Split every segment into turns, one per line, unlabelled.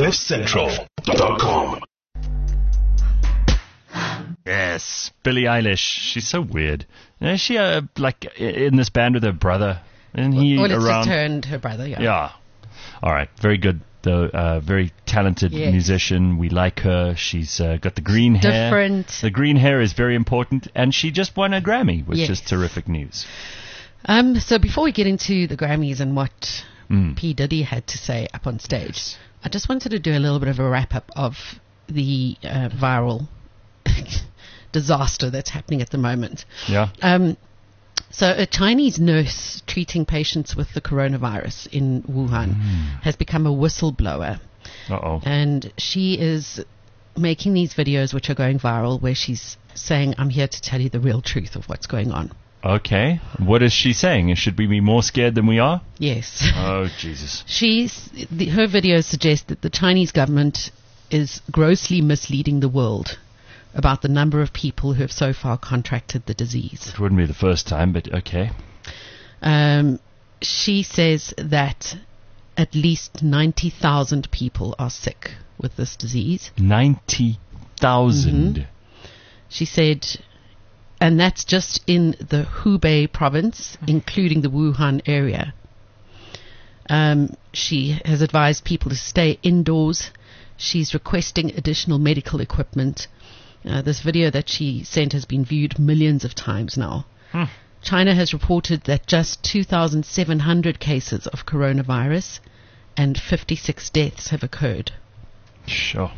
CliffCentral.com.
Yes, Billie Eilish. She's so weird. Is she like in this band with her brother? Isn't he
well, it's
around?
just her and her brother, yeah.
Yeah. All right. Very good, though. Very talented musician. We like her. She's got the green hair.
Different.
The green hair is very important, and she just won a Grammy, which is terrific news.
So before we get into the Grammys and what P. Diddy had to say up on stage, I just wanted to do a little bit of a wrap-up of the viral disaster that's happening at the moment.
Yeah.
So a Chinese nurse treating patients with the coronavirus in Wuhan has become a whistleblower.
Uh-oh.
And she is making these videos which are going viral where she's saying, I'm here to tell you the real truth of what's going on.
Okay. What is she saying? Should we be more scared than we are?
Yes.
Oh, Jesus.
Her videos suggest that the Chinese government is grossly misleading the world about the number of people who have so far contracted the disease.
It wouldn't be the first time, but okay.
She says that at least 90,000 people are sick with this disease.
90,000?
She said, and that's just in the Hubei province, including the Wuhan area. She has advised people to stay indoors. She's requesting additional medical equipment. This video that she sent has been viewed millions of times now. China has reported that just 2,700 cases of coronavirus and 56 deaths have occurred.
Sure.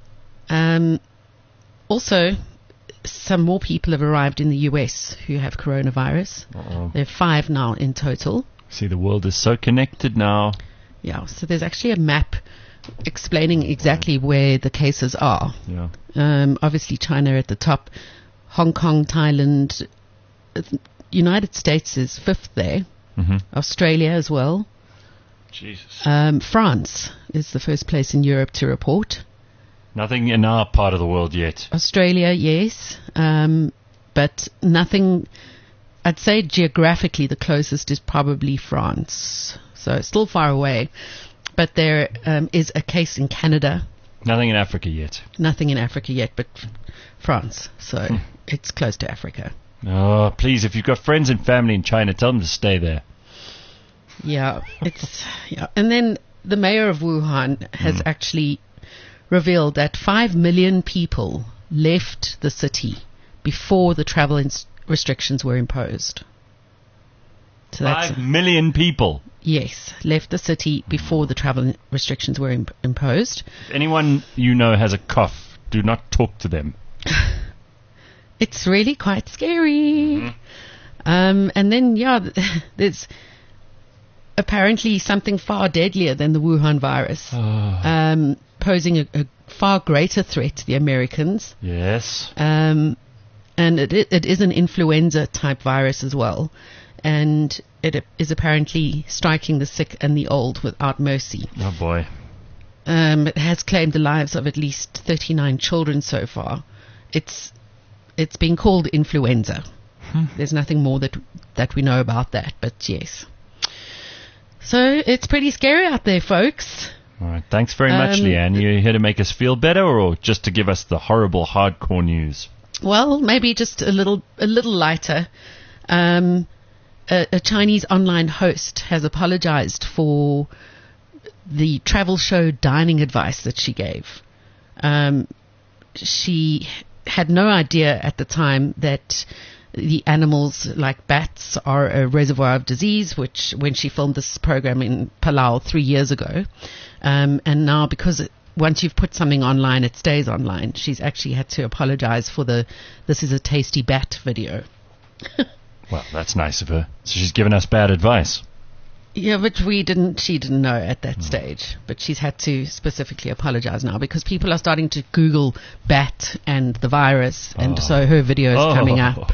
Also, some more people have arrived in the US who have coronavirus.
Uh-oh.
There are 5 now in total.
See, the world is so connected now.
Yeah, so there's actually a map explaining exactly where the cases are.
Yeah.
Obviously, China at the top, Hong Kong, Thailand, United States is 5th there, Australia as well.
Jesus.
France is the first place in Europe to report.
Nothing in our part of the world yet.
Australia, yes, but nothing. I'd say geographically the closest is probably France, so it's still far away. But there is a case in Canada.
Nothing in Africa yet.
Nothing in Africa yet, but France, so it's close to Africa.
Oh, please, if you've got friends and family in China, tell them to stay there.
Yeah, and then the mayor of Wuhan has actually revealed that 5 million people left the city before the travel restrictions were imposed. So
5 million people?
Yes, left the city before the travel restrictions were imposed.
If anyone you know has a cough, do not talk to them.
It's really quite scary. And then, there's apparently something far deadlier than the Wuhan virus, posing a far greater threat to the Americans.
Yes.
And it is an influenza-type virus as well. And it is apparently striking the sick and the old without mercy.
Oh, boy.
It has claimed the lives of at least 39 children so far. It's been called influenza. There's nothing more that we know about that, but yes. So it's pretty scary out there, folks.
All right. Thanks very much, Leanne. You here to make us feel better or just to give us the horrible, hardcore news?
Well, maybe just a little lighter. A Chinese online host has apologized for the travel show dining advice that she gave. She had no idea at the time that the animals like bats are a reservoir of disease, which when she filmed this program in Palau 3 years ago. And now because once you've put something online, it stays online. She's actually had to apologize for this is a tasty bat video.
Well, that's nice of her. So she's given us bad advice.
Yeah, but she didn't know at that stage. But she's had to specifically apologize now because people are starting to Google bat and the virus, and so her video is coming up.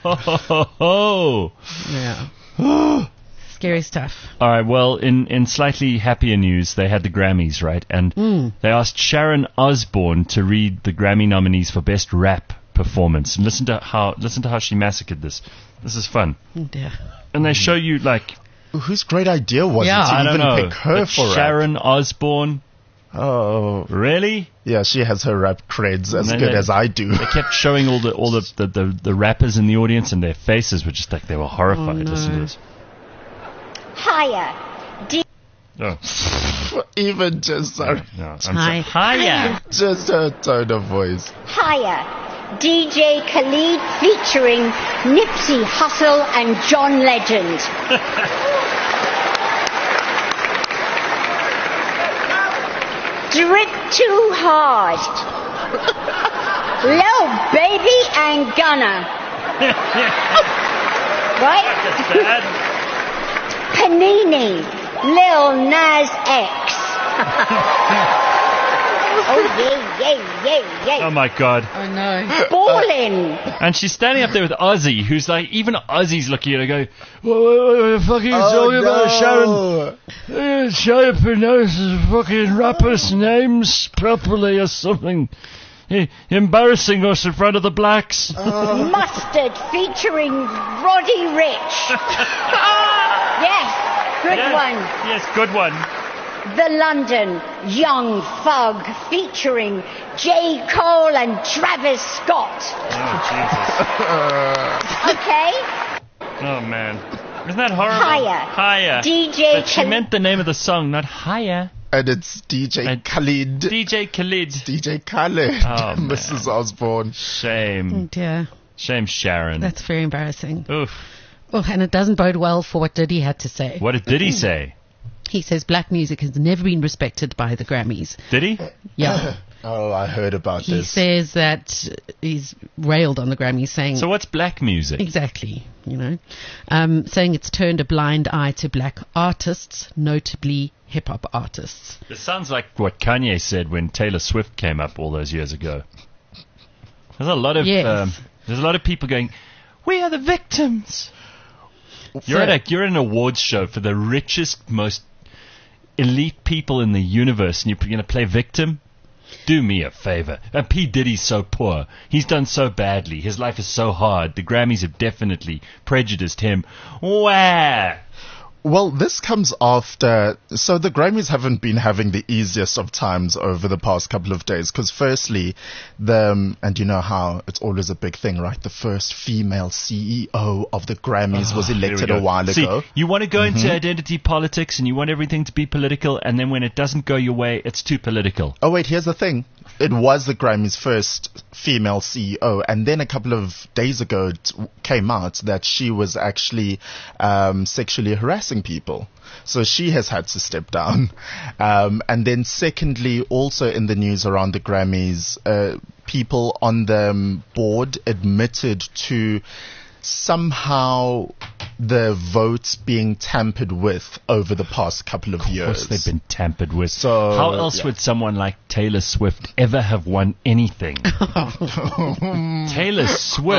Yeah. Scary stuff.
All right, well, in slightly happier news, they had the Grammys, right? And they asked Sharon Osbourne to read the Grammy nominees for Best Rap Performance. And listen to how she massacred this. This is fun.
Yeah.
And they show you, like...
Whose great idea was it to
I don't
even
know,
pick her for
Sharon Osbourne,
Oh,
Really?
yeah, she has her rap creds as
No,
good
no.
as I do.
They kept showing all the rappers in the audience, and their faces were just like they were horrified.
Oh, no.
Listen to this.
Higher.
Oh,
Even just, sorry,
no, I'm
Hi.
sorry. Hiya.
just her tone of voice.
Higher. DJ Khalid featuring Nipsey Hussle and John Legend. Drip Too Hard. Lil Baby and Gunna. Right?
That's bad.
Panini. Lil Nas X. Oh, yeah.
Oh my God.
Oh no.
Ballin'.
And she's standing up there with Ozzy, who's like, even Ozzy's looking at her going, what the fuck are you talking about, Sharon? Try to pronounce the fucking rappers' names properly or something. Embarrassing us in front of the blacks.
Mustard featuring Roddy Ricch. Yes, good one.
Yes, good one.
The London Young Thug featuring J. Cole and Travis Scott.
Oh,
Okay?
Jesus. Oh, man. Isn't that horrible?
Higher.
Higher.
DJ
But she
Khalid.
meant the name of the song, not Higher.
And it's DJ
And
Khalid.
DJ Khalid.
DJ Khaled.
Oh, man.
Mrs. Osborne.
Shame.
Dear.
Shame, Sharon.
That's very embarrassing.
Oof.
Well, and it doesn't bode well for what Diddy had to say.
What did he say?
He says black music has never been respected by the Grammys.
Did he?
Yeah.
Oh, I heard about
He
this.
says that he's railed on the Grammys, saying
So what's black music?
exactly, saying it's turned a blind eye to black artists, notably hip hop artists.
It sounds like what Kanye said when Taylor Swift came up all those years ago. There's a lot of
Yes.
there's a lot of people going, "We are the victims." You're at an awards show for the richest, most elite people in the universe, and you're going to play victim? Do me a favor. And P. Diddy's so poor. He's done so badly. His life is so hard. The Grammys have definitely prejudiced him. Wah!
Well, this comes after, so the Grammys haven't been having the easiest of times over the past couple of days, because firstly, and you know how it's always a big thing, right? The first female CEO of the Grammys was
Here we
elected
go.
a while
See,
ago.
you want to go into identity politics and you want everything to be political, and then when it doesn't go your way, it's too political.
Oh wait, here's the thing. It was the Grammys' first female CEO, and then a couple of days ago it came out that she was actually sexually harassing people. So she has had to step down. And then secondly, also in the news around the Grammys, people on the board admitted to somehow the votes being tampered with over the past couple of
Of
years.
course they've been tampered with.
So,
how else
yeah.
would someone like Taylor Swift ever have won anything? Taylor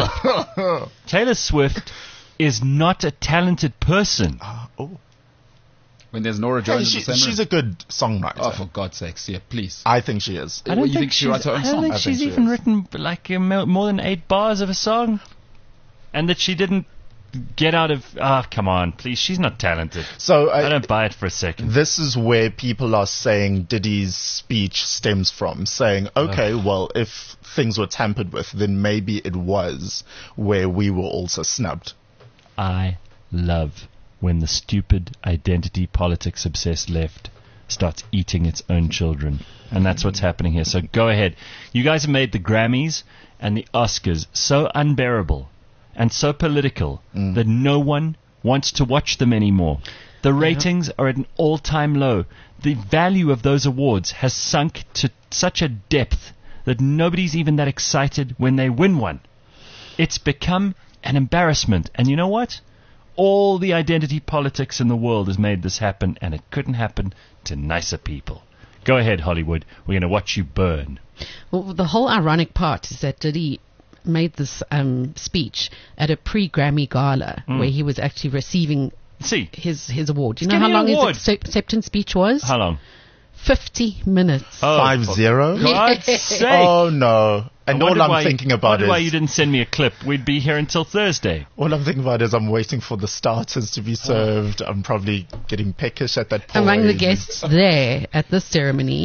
Swift is not a talented person.
When there's Nora Jones in the same
She's
room.
a good songwriter.
Oh, for God's sakes, yeah, please.
I think she is.
I don't
you think she writes her own song?
think
I
she's
think she
even
is.
written like more than 8 bars of a song, and that she didn't get out of. Ah, come on, please. She's not talented.
So
I don't buy it for a second.
this is where people are saying Diddy's speech stems from, saying, okay, well, if things were tampered with, then maybe it was where we were also snubbed.
I love when the stupid identity politics obsessed left starts eating its own children. And that's what's happening here. So go ahead. You guys have made the Grammys and the Oscars so unbearable and so political that no one wants to watch them anymore. The ratings are at an all-time low. The value of those awards has sunk to such a depth that nobody's even that excited when they win one. It's become an embarrassment. And you know what? All the identity politics in the world has made this happen, and it couldn't happen to nicer people. Go ahead, Hollywood. We're going to watch you burn.
Well, the whole ironic part is that Diddy made this speech at a pre-Grammy gala where he was actually receiving
See,
his award. You
He's
know how
getting an
long
award.
his acceptance speech was?
how long?
50 minutes.
Oh,
5-0?
for God's sake.
Oh, no. And
I
all
wonder
I'm
why-
thinking
I
about
wonder why you
is...
didn't send me a clip. We'd be here until Thursday.
All I'm thinking about is I'm waiting for the starters to be served. I'm probably getting peckish at that point.
Among the guests there at this ceremony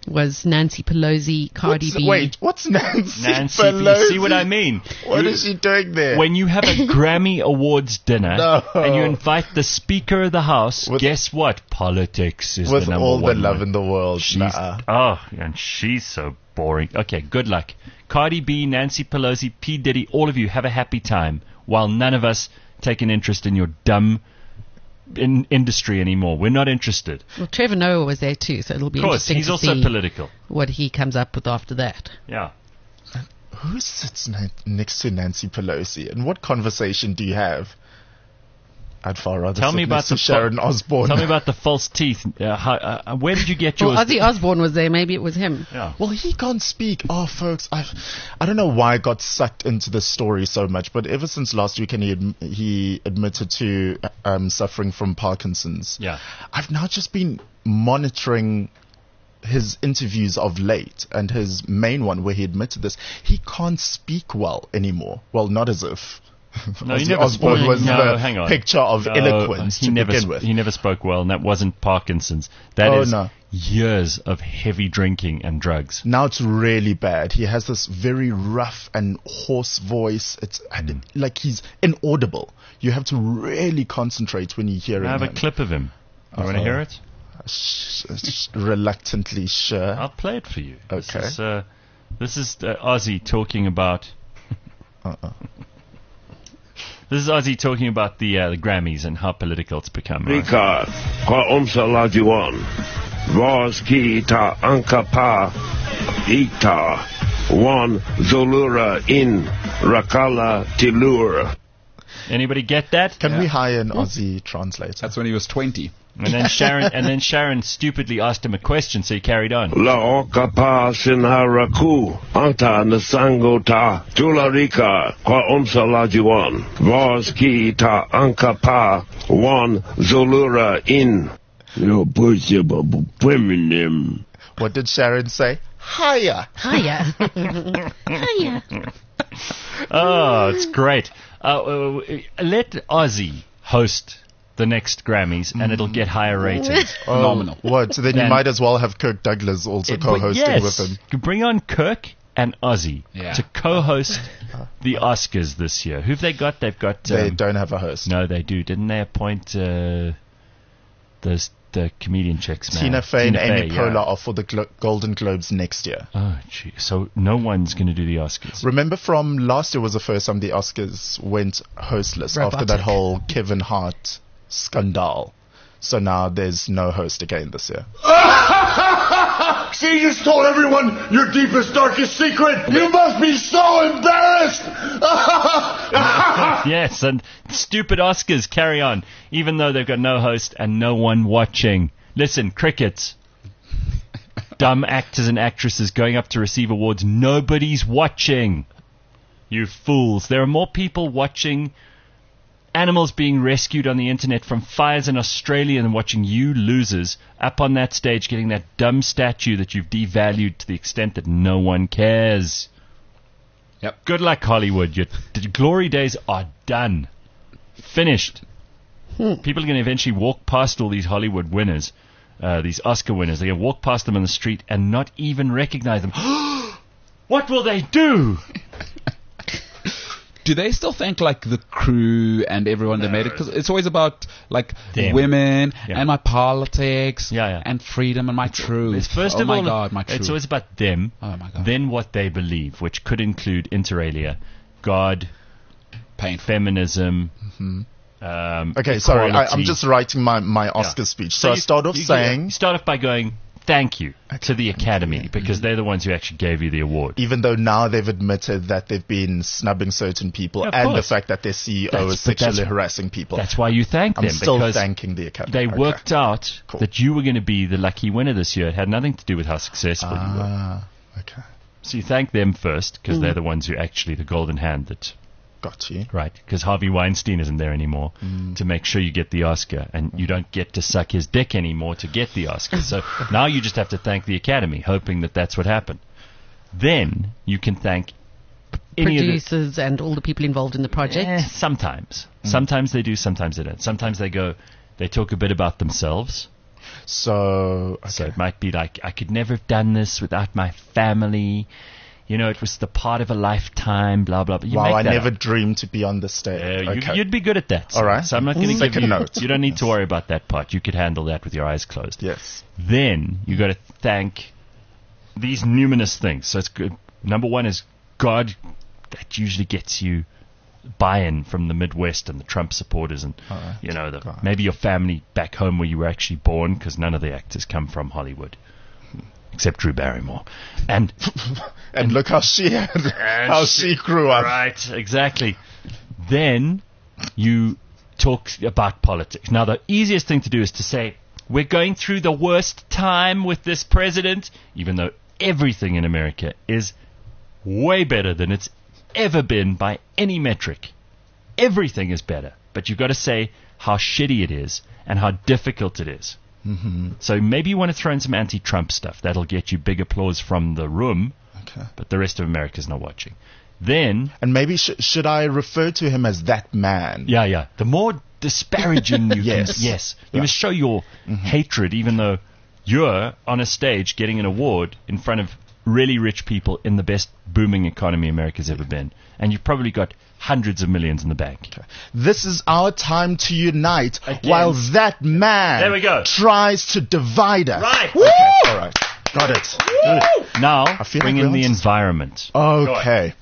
was Nancy Pelosi, Cardi B.
Wait, what's Nancy
Nancy,
Pelosi?
you see what I mean?
What is she doing there?
When you have a Grammy Awards dinner
No.
and you invite the Speaker of the House,
With-
guess what? Politics is
With
the number
all the
one
love
one.
in the world.
She's, and she's so boring. Okay, good luck. Cardi B, Nancy Pelosi, P. Diddy, all of you have a happy time while none of us take an interest in your dumb industry anymore. We're not interested.
Well, Trevor Noah was there too, so it'll be
Of course,
interesting
he's
to
also
see
political.
what he comes up with after that.
Yeah.
Who sits next to Nancy Pelosi? And what conversation do you have? I'd far rather
Tell
sit
me about
next to
the
Sharon Osbourne.
Tell me about the false teeth. Where did you get yours?
Well, Ozzy Osbourne was there. Maybe it was him.
Yeah.
Well, he can't speak. Oh, folks, I don't know why I got sucked into this story so much, but ever since last weekend he admitted to suffering from Parkinson's.
Yeah.
I've now just been monitoring his interviews of late, and his main one where he admitted this. He can't speak well anymore. Well, not as if.
No, he
Ozzy
never
Osbourne
spoke.
was
No,
the
hang on.
picture of
No,
eloquence
he
to
never
begin with.
He never spoke well, and that wasn't Parkinson's. That
Oh,
is
no.
years of heavy drinking and drugs.
Now it's really bad. He has this very rough and hoarse voice. It's like he's inaudible. You have to really concentrate when you hear
I have a
him.
clip of him. You want to hear it?
Reluctantly sure.
I'll play it for you.
Okay.
This is Ozzy talking about. This is Ozzy talking about the Grammys and how political it's become. Right?
Rika, kwa umsalajuan, Vos ki ta ankapa, ita, wan zulura in rakala tilur.
Anybody get that?
Can we hire an Aussie translator?
That's when he was 20.
And then Sharon stupidly asked him a question, so he carried on.
La okapa sinharaku, anta nasangota, tularika, kwa umsalajuan, Vos ki ta ankapa, wan zulura in. Yo, push women.
What did Sharon say? Hire.
Hiya. Hiya.
Oh, it's great. Let Ozzy host the next Grammys, and it'll get higher ratings.
Phenomenal.
What? So then you
Then-
might as well have Kirk Douglas also co-hosting
Yes.
with him.
You bring on Kirk and Ozzy
Yeah.
to co-host the Oscars this year. Who've they got? They've got...
They don't have a host.
No, they do. Didn't they appoint the comedian chicks, man?
Tina Fey and Amy
Fey,
Poehler
yeah.
are for the Golden Globes next year.
Oh, gee. So no one's going to do the Oscars.
Remember from last year was the first time the Oscars went hostless after that
Robotic.
whole Kevin Hart scandal. So now there's no host again this year.
See, you just told everyone your deepest, darkest secret. You must be so embarrassed.
Yes, and stupid Oscars carry on, even though they've got no host and no one watching. Listen, crickets. Dumb actors and actresses going up to receive awards. Nobody's watching. You fools. There are more people watching animals being rescued on the internet from fires in Australia than watching you losers up on that stage getting that dumb statue that you've devalued to the extent that no one cares.
Yep.
Good luck, Hollywood. Your glory days are done. Finished. People are going to eventually walk past all these Hollywood winners, these Oscar winners. They're going to walk past them on the street and not even recognize them. What will they do?
Do they still thank like the crew and everyone that made it? Because it's always about like
Them.
women
Yeah.
and my politics
Yeah.
and freedom and my truth.
It's first
oh
of
my
all,
God, my truth.
it's always about them,
Oh my God.
then what they believe, which could include inter alia, God,
Painful.
feminism.
Okay, sorry, I'm
equality.
just writing my Oscar speech. So I
you-
start off
you
saying,
start off by going thank you to the Academy because they're the ones who actually gave you the award.
even though now they've admitted that they've been snubbing certain people
Yeah, of
and the
course.
fact that their CEO
That's-
is
but that's-
sexually harassing people.
That's why you thank
I'm
them
still
because
thanking the Academy.
they
Okay.
worked out
Cool.
that you were going to be the lucky winner this year. It had nothing to do with how successful you were.
Ah, okay.
So you thank them first because they're the ones who actually the golden hand that.
Got you.
Right, because Harvey Weinstein isn't there anymore to make sure you get the Oscar, and you don't get to suck his dick anymore to get the Oscar. So now you just have to thank the Academy, hoping that that's what happened. Then you can thank any of the...
Producers and all the people involved in the project.
Sometimes. Sometimes they do, sometimes they don't. Sometimes they go, they talk a bit about themselves.
So
it might be like, I could never have done this without my family. You know, it was the part of a lifetime, blah, blah, blah. You
wow,
make
I
that
never
up.
dreamed to be on the stage. Okay.
You'd be good at that.
All right.
So I'm not going to give
Second
you...
note.
You don't need to worry about that part. You could handle that with your eyes closed.
Yes.
Then you got to thank these numerous things. So it's good. Number one is God. That usually gets you buy-in from the Midwest and the Trump supporters, and you know, maybe your family back home where you were actually born, because none of the actors come from Hollywood except Drew Barrymore. And
look how she grew up.
Right, exactly. Then you talk about politics. Now, the easiest thing to do is to say, we're going through the worst time with this president, even though everything in America is way better than it's ever been by any metric. Everything is better. But you've got to say how shitty it is and how difficult it is. Mm-hmm. So maybe you want to throw in some anti-Trump stuff. That'll get you big applause from the room, but the rest of America's not watching. Then...
And maybe should I refer to him as that man?
Yeah. The more disparaging you
yes.
can... Yes. You must show your hatred, even though you're on a stage getting an award in front of really rich people in the best booming economy America's ever been. And you've probably got hundreds of millions in the bank.
Okay. This is our time to unite while that man
there we go.
Tries to divide us.
Right.
Okay. All right. Got it.
Now, bring in the environment.
Okay.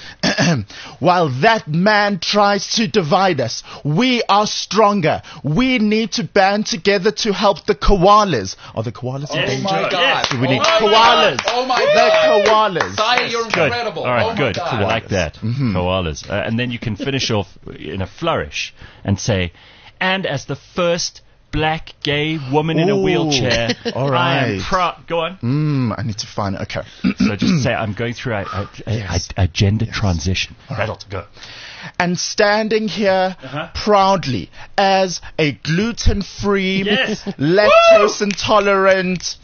While that man tries to divide us, we are stronger. We need to band together to help the koalas. Are the koalas in danger?
Oh my God.
Do we need koalas?
Oh my God.
The koalas.
Saya, you're
Good.
incredible.
All right,
oh
good.
My God.
I like that. Koalas. And then you can finish off in a flourish and say, and as the first black gay woman in a wheelchair,
all right.
I am proud. Go on.
I need to find it. Okay.
So just say, I'm going through a gender transition. That'll go.
And standing here proudly as a gluten-free, lactose intolerant,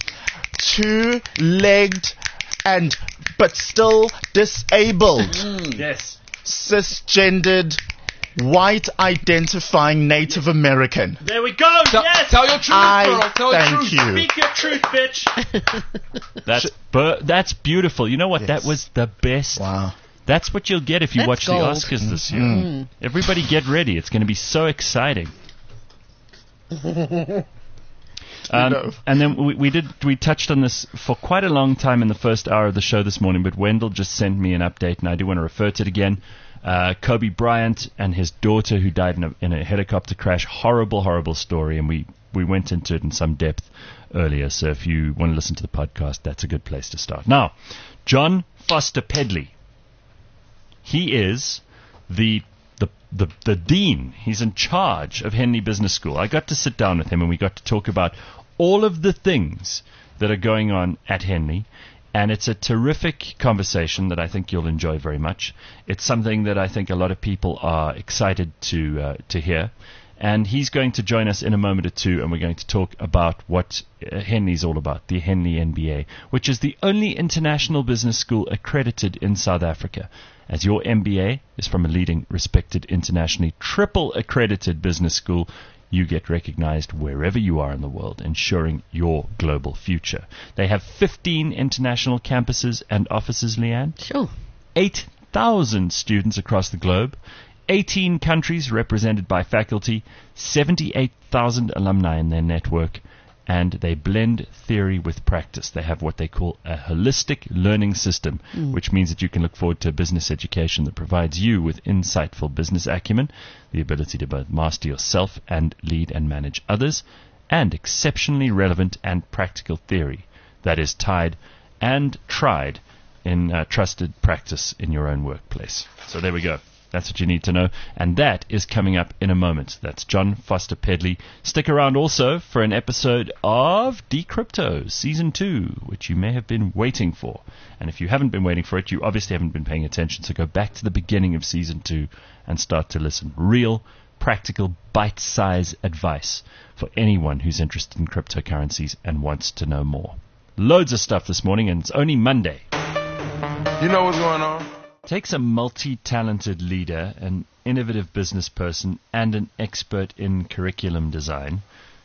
two-legged, but still disabled, cisgendered, white identifying Native American.
There we go.
Tell your truth, girl. Tell your
Thank
truth.
you.
Speak your truth, bitch. That's beautiful. You know what? That was the best.
Wow.
That's what you'll get if you watch
gold.
the Oscars this year. Everybody get ready. It's going to be so exciting. And then we touched on this for quite a long time in the first hour of the show this morning, but Wendell just sent me an update, and I do want to refer to it again. Kobe Bryant and his daughter, who died in a helicopter crash. Horrible, horrible story, and we went into it in some depth earlier, so if you want to listen to the podcast, that's a good place to start. Now, John Foster Pedley. He is the dean. He's in charge of Henley Business School. I got to sit down with him, and we got to talk about all of the things that are going on at Henley. And it's a terrific conversation that I think you'll enjoy very much. It's something that I think a lot of people are excited to hear. And he's going to join us in a moment or two, and we're going to talk about what Henley's all about, the Henley MBA, which is the only international business school accredited in South Africa. As your MBA is from a leading, respected, internationally triple accredited business school, you get recognized wherever you are in the world, ensuring your global future. They have 15 international campuses and offices, Leanne.
Sure.
8,000 students across the globe, 18 countries represented by faculty, 78,000 alumni in their network, and they blend theory with practice. They have what they call a holistic learning system, which means that you can look forward to a business education that provides you with insightful business acumen, the ability to both master yourself and lead and manage others, and exceptionally relevant and practical theory that is tied and tried in trusted practice in your own workplace. So there we go. That's what you need to know. And that is coming up in a moment. That's John Foster Pedley. Stick around also for an episode of Decrypto Season 2, which you may have been waiting for. And if you haven't been waiting for it, you obviously haven't been paying attention. So go back to the beginning of Season 2 and start to listen. Real, practical, bite-sized advice for anyone who's interested in cryptocurrencies and wants to know more. Loads of stuff this morning, and it's only Monday.
You know what's going on?
Takes a multi-talented leader, an innovative business person, and an expert in curriculum design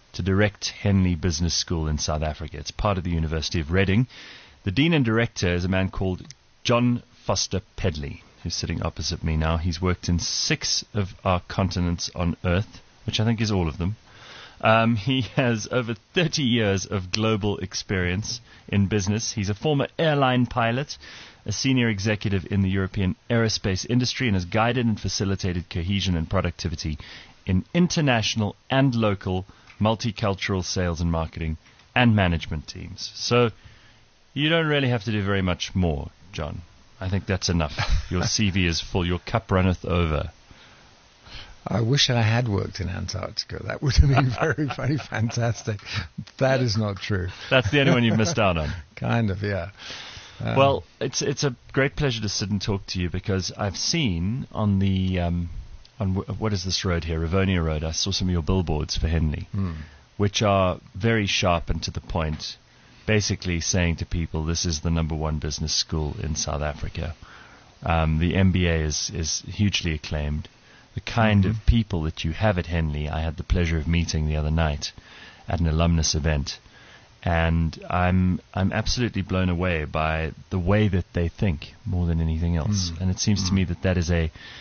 to direct Henley Business School in South Africa. It's part of the University of Reading. The dean and director is a man called John Foster Pedley, who's sitting opposite me now. He's worked in 6 of our continents on Earth, which I think is all of them. He has over 30 years of global experience in business. He's a former airline pilot, a senior executive in the European aerospace industry, and has guided and facilitated cohesion and productivity in international and local multicultural sales and marketing and management teams. So you don't really have to do very much more, John. I think that's enough. Your CV is full. Your cup runneth over.
I wish I had worked in Antarctica. That would have been very fantastic. That is not true.
That's the only one you've missed out on.
Kind of, yeah.
Well, it's a great pleasure to sit and talk to you, because I've seen on the what is this road here, Rivonia Road, I saw some of your billboards for Henley, which are very sharp and to the point, basically saying to people, this is the #1 business school in South Africa. The MBA is hugely acclaimed. The kind of people that you have at Henley, I had the pleasure of meeting the other night at an alumnus event, and I'm absolutely blown away by the way that they think more than anything else. And it seems to me that is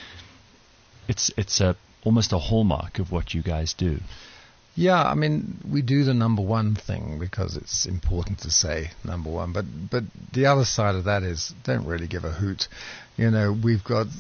it's almost a hallmark of what you guys do.
Yeah, I mean, we do the #1 thing because it's important to say #1, but the other side of that is don't really give a hoot. You know, we've got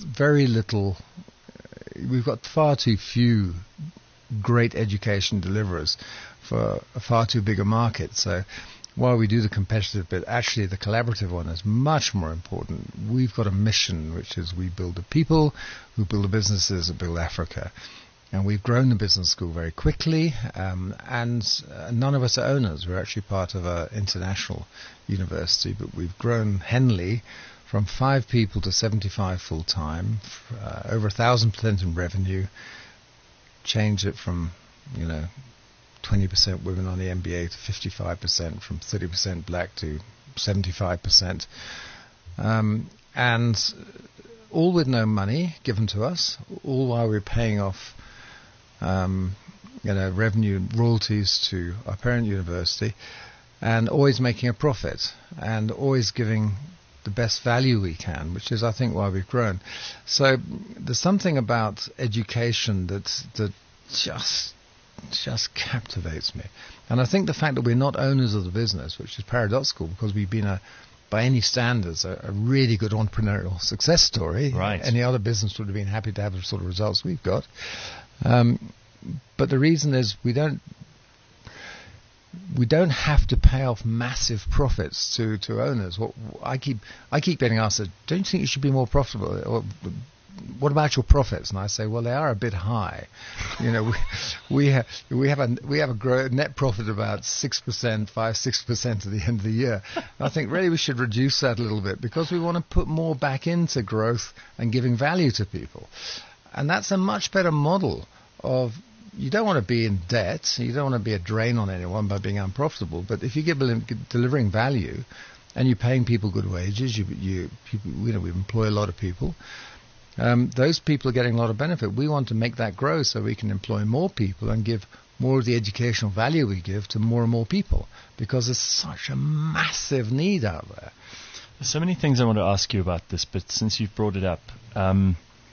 far too few great education deliverers for a far too big a market. So while we do the competitive bit, actually the collaborative one is much more important. We've got a mission, which is we build the people who build the businesses that build Africa. And we've grown the business school very quickly, and none of us are owners. We're actually part of an international university, but we've grown Henley from 5 people to 75 full-time, over 1,000% in revenue, changed it from, 20% women on the MBA to 55%, from 30% black to 75%, and all with no money given to us, all while we're paying off revenue and royalties to our parent university, and always making a profit, and always giving the best value we can, which is, I think, why we've grown. So there's something about education that just captivates me. And I think the fact that we're not owners of the business, which is paradoxical, because we've been by any standards, a really good entrepreneurial success story.
Right.
Any other business would have been happy to have the sort of results we've got. But the reason is we don't have to pay off massive profits to owners. I keep getting asked, don't you think you should be more profitable? Or, what about your profits? And I say, well, they are a bit high. We have a net profit of about 6%, 5-6% at the end of the year. I think really we should reduce that a little bit, because we want to put more back into growth and giving value to people. And that's a much better model of, you don't want to be in debt, you don't want to be a drain on anyone by being unprofitable, but if you get delivering value and you're paying people good wages, we employ a lot of people, those people are getting a lot of benefit. We want to make that grow so we can employ more people and give more of the educational value we give to more and more people, because there's such a massive need out there.
There's so many things I want to ask you about this, but since you've brought it up, an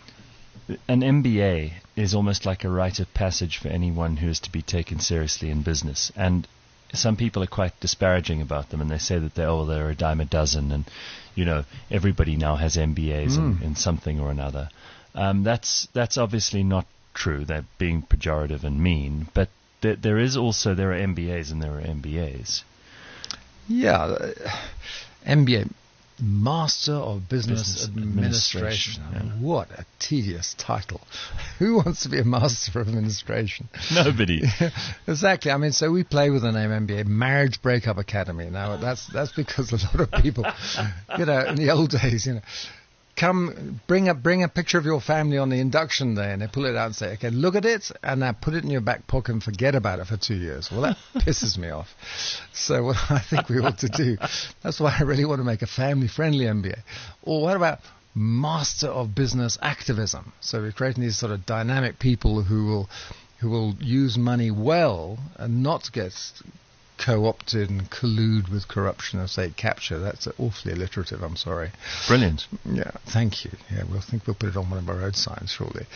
MBA is almost like a rite of passage for anyone who is to be taken seriously in business. And some people are quite disparaging about them, and they say that they're a dime a dozen, and everybody now has MBAs in something or another. That's obviously not true. They're being pejorative and mean, but there are MBAs and there are MBAs.
Yeah, MBA. Master of Business Administration.
Yeah.
What a tedious title. Who wants to be a Master of Administration?
Nobody.
Exactly. I mean, so we play with the name MBA, Marriage Breakup Academy. Now, that's because a lot of people, in the old days, come, bring a picture of your family on the induction day, and they pull it out and say, okay, look at it, and now put it in your back pocket and forget about it for 2 years. Well, that pisses me off. So what I think we ought to do, that's why I really want to make a family-friendly MBA. Or what about Master of Business Activism? So we're creating these sort of dynamic people who will who will use money well and not get co-opted and collude with corruption or state capture. That's awfully alliterative, I'm sorry.
Brilliant.
Yeah, thank you. Yeah, we'll put it on one of our road signs shortly.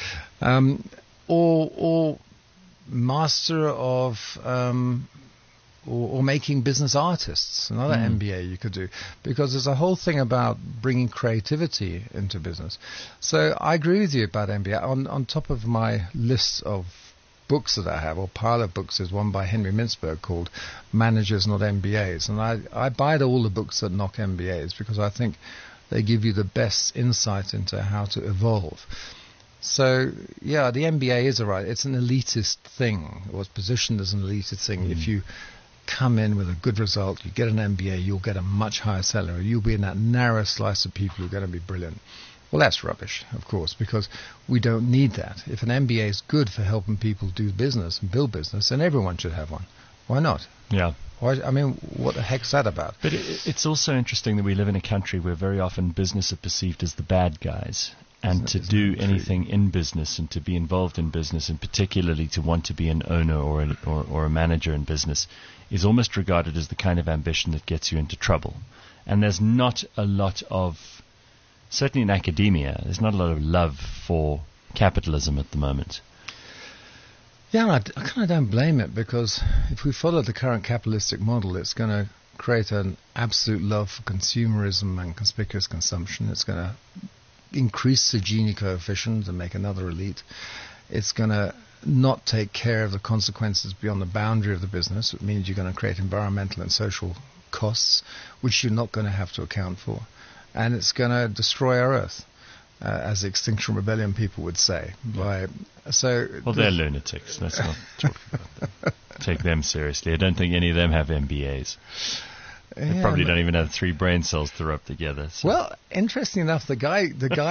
Or master of or making business artists, another MBA you could do, because there's a whole thing about bringing creativity into business. So I agree with you about MBA. On top of my list of books that I have, or pile of books, is one by Henry Mintzberg called Managers Not MBAs, and I buy all the books that knock MBAs because I think they give you the best insight into how to evolve. So, yeah, the MBA is it's an elitist thing. It was positioned as an elitist thing. If you come in with a good result, you get an MBA, you'll get a much higher salary. You'll be in that narrow slice of people who are going to be brilliant. Well, that's rubbish, of course, because we don't need that. If an MBA is good for helping people do business and build business, then everyone should have one. Why not?
Yeah.
What the heck's that about?
But it's also interesting that we live in a country where very often business are perceived as the bad guys. And to do anything in business and to be involved in business, and particularly to want to be an owner or a manager in business, is almost regarded as the kind of ambition that gets you into trouble. And there's not a lot of, certainly in academia, there's not a lot of love for capitalism at the moment.
Yeah, I kind of don't blame it, because if we follow the current capitalistic model, it's going to create an absolute love for consumerism and conspicuous consumption. It's going to increase the Gini coefficient and make another elite. It's going to not take care of the consequences beyond the boundary of the business. It means you're going to create environmental and social costs, which you're not going to have to account for. And it's going to destroy our Earth, as the Extinction Rebellion people would say. Well,
they're lunatics. Let's not talk about them. Take them seriously. I don't think any of them have MBAs. They probably don't even have 3 brain cells to rub together. So.
Well, interesting enough, the guy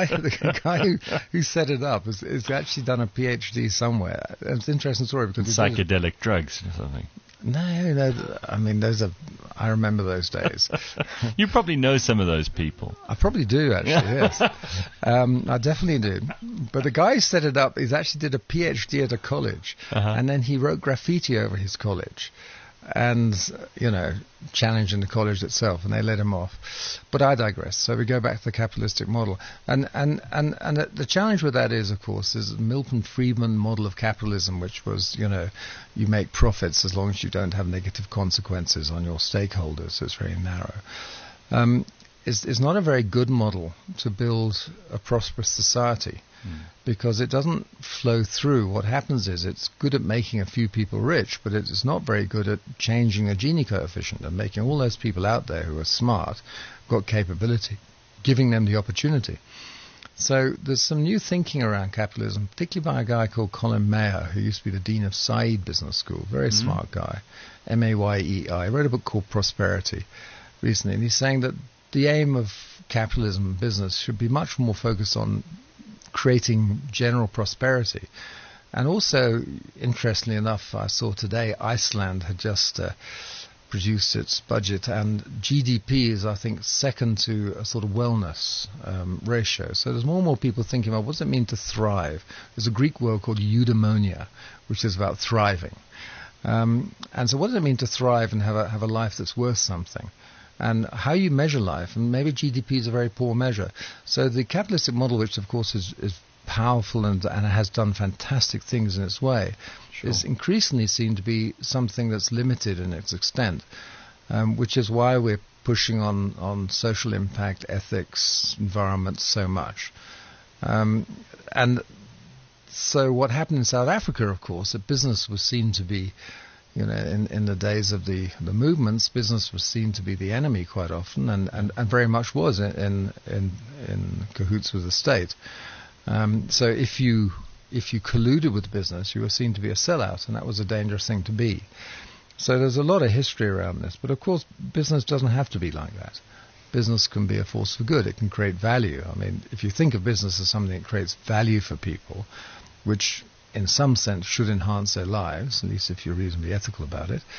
who set it up has actually done a PhD somewhere. It's an interesting story because
psychedelic drugs or something.
No. I mean, I remember those days.
You probably know some of those people.
I probably do, actually. Yes, I definitely do. But the guy who set it up, he actually did a PhD at a college, and then he wrote graffiti over his college. And, challenging the college itself, and they let him off. But I digress. So we go back to the capitalistic model. And the challenge with that is, of course, is the Milton Friedman model of capitalism, which was, you make profits as long as you don't have negative consequences on your stakeholders. So it's very narrow. Is not a very good model to build a prosperous society. Because it doesn't flow through. What happens is it's good at making a few people rich, but it's not very good at changing the Gini coefficient and making all those people out there who are smart, got capability, giving them the opportunity. So there's some new thinking around capitalism, particularly by a guy called Colin Mayer, who used to be the dean of Said Business School, very smart guy, Mayei. He wrote a book called Prosperity recently, and he's saying that the aim of capitalism and business should be much more focused on creating general prosperity. And also, interestingly enough, I saw today Iceland had just produced its budget, and GDP is, I think, second to a sort of wellness ratio. So there's more and more people thinking about what does it mean to thrive. There's a Greek word called eudaimonia, which is about thriving. And so what does it mean to thrive and have a life that's worth something? And how you measure life, and maybe GDP is a very poor measure. So the capitalistic model, which of course is powerful and has done fantastic things in its way, is increasingly seen to be something that's limited in its extent, which is why we're pushing on social impact, ethics, environment so much. And so what happened in South Africa, of course, that business was seen to be, in the days of the movements, business was seen to be the enemy quite often, and very much was in cahoots with the state. So if you colluded with business, you were seen to be a sellout, and that was a dangerous thing to be. So there's a lot of history around this, but of course business doesn't have to be like that. Business can be a force for good. It can create value. I mean, if you think of business as something that creates value for people, which in some sense should enhance their lives, at least if you're reasonably ethical about it,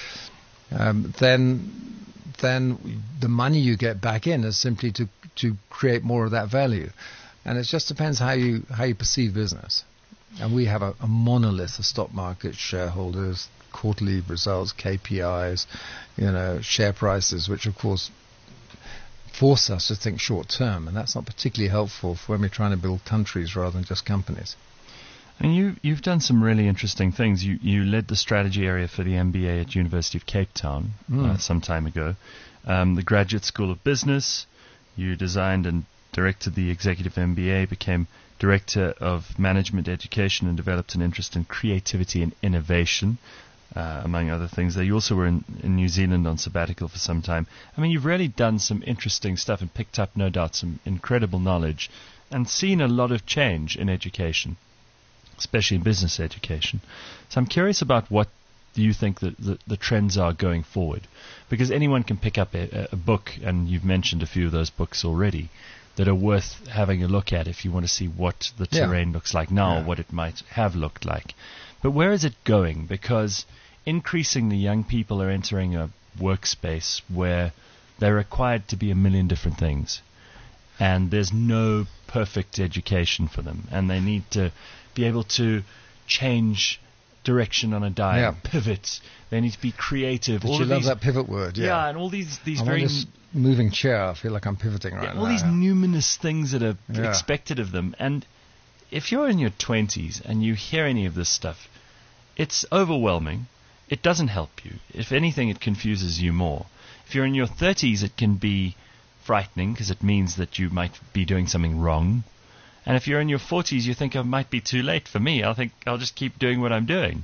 then the money you get back in is simply to create more of that value. And it just depends how you perceive business. And we have a monolith of stock market shareholders, quarterly results, KPIs, share prices, which of course force us to think short term, and that's not particularly helpful for when we're trying to build countries rather than just companies.
And you've done some really interesting things. You led the strategy area for the MBA at University of Cape Town some time ago. The Graduate School of Business. You designed and directed the Executive MBA, became Director of Management Education, and developed an interest in creativity and innovation, among other things. You also were in New Zealand on sabbatical for some time. I mean, you've really done some interesting stuff and picked up, no doubt, some incredible knowledge and seen a lot of change in education, especially in business education. So I'm curious about what do you think the trends are going forward? Because anyone can pick up a book, and you've mentioned a few of those books already, that are worth having a look at if you want to see what the terrain looks like now, or what it might have looked like. But where is it going? Because increasingly young people are entering a workspace where they're required to be a million different things, and there's no perfect education for them, and they need to be able to change direction on a dial, pivot. They need to be creative.
Did you love that pivot word?
Yeah, and all these
I'm
very
on this moving chair. I feel like I'm pivoting right now.
All these numinous things that are expected of them. And if you're in your 20s and you hear any of this stuff, it's overwhelming. It doesn't help you. If anything, it confuses you more. If you're in your 30s, it can be frightening because it means that you might be doing something wrong. And if you're in your 40s, you think it might be too late for me. I think I'll just keep doing what I'm doing.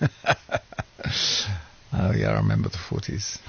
Oh, yeah, I remember the 40s.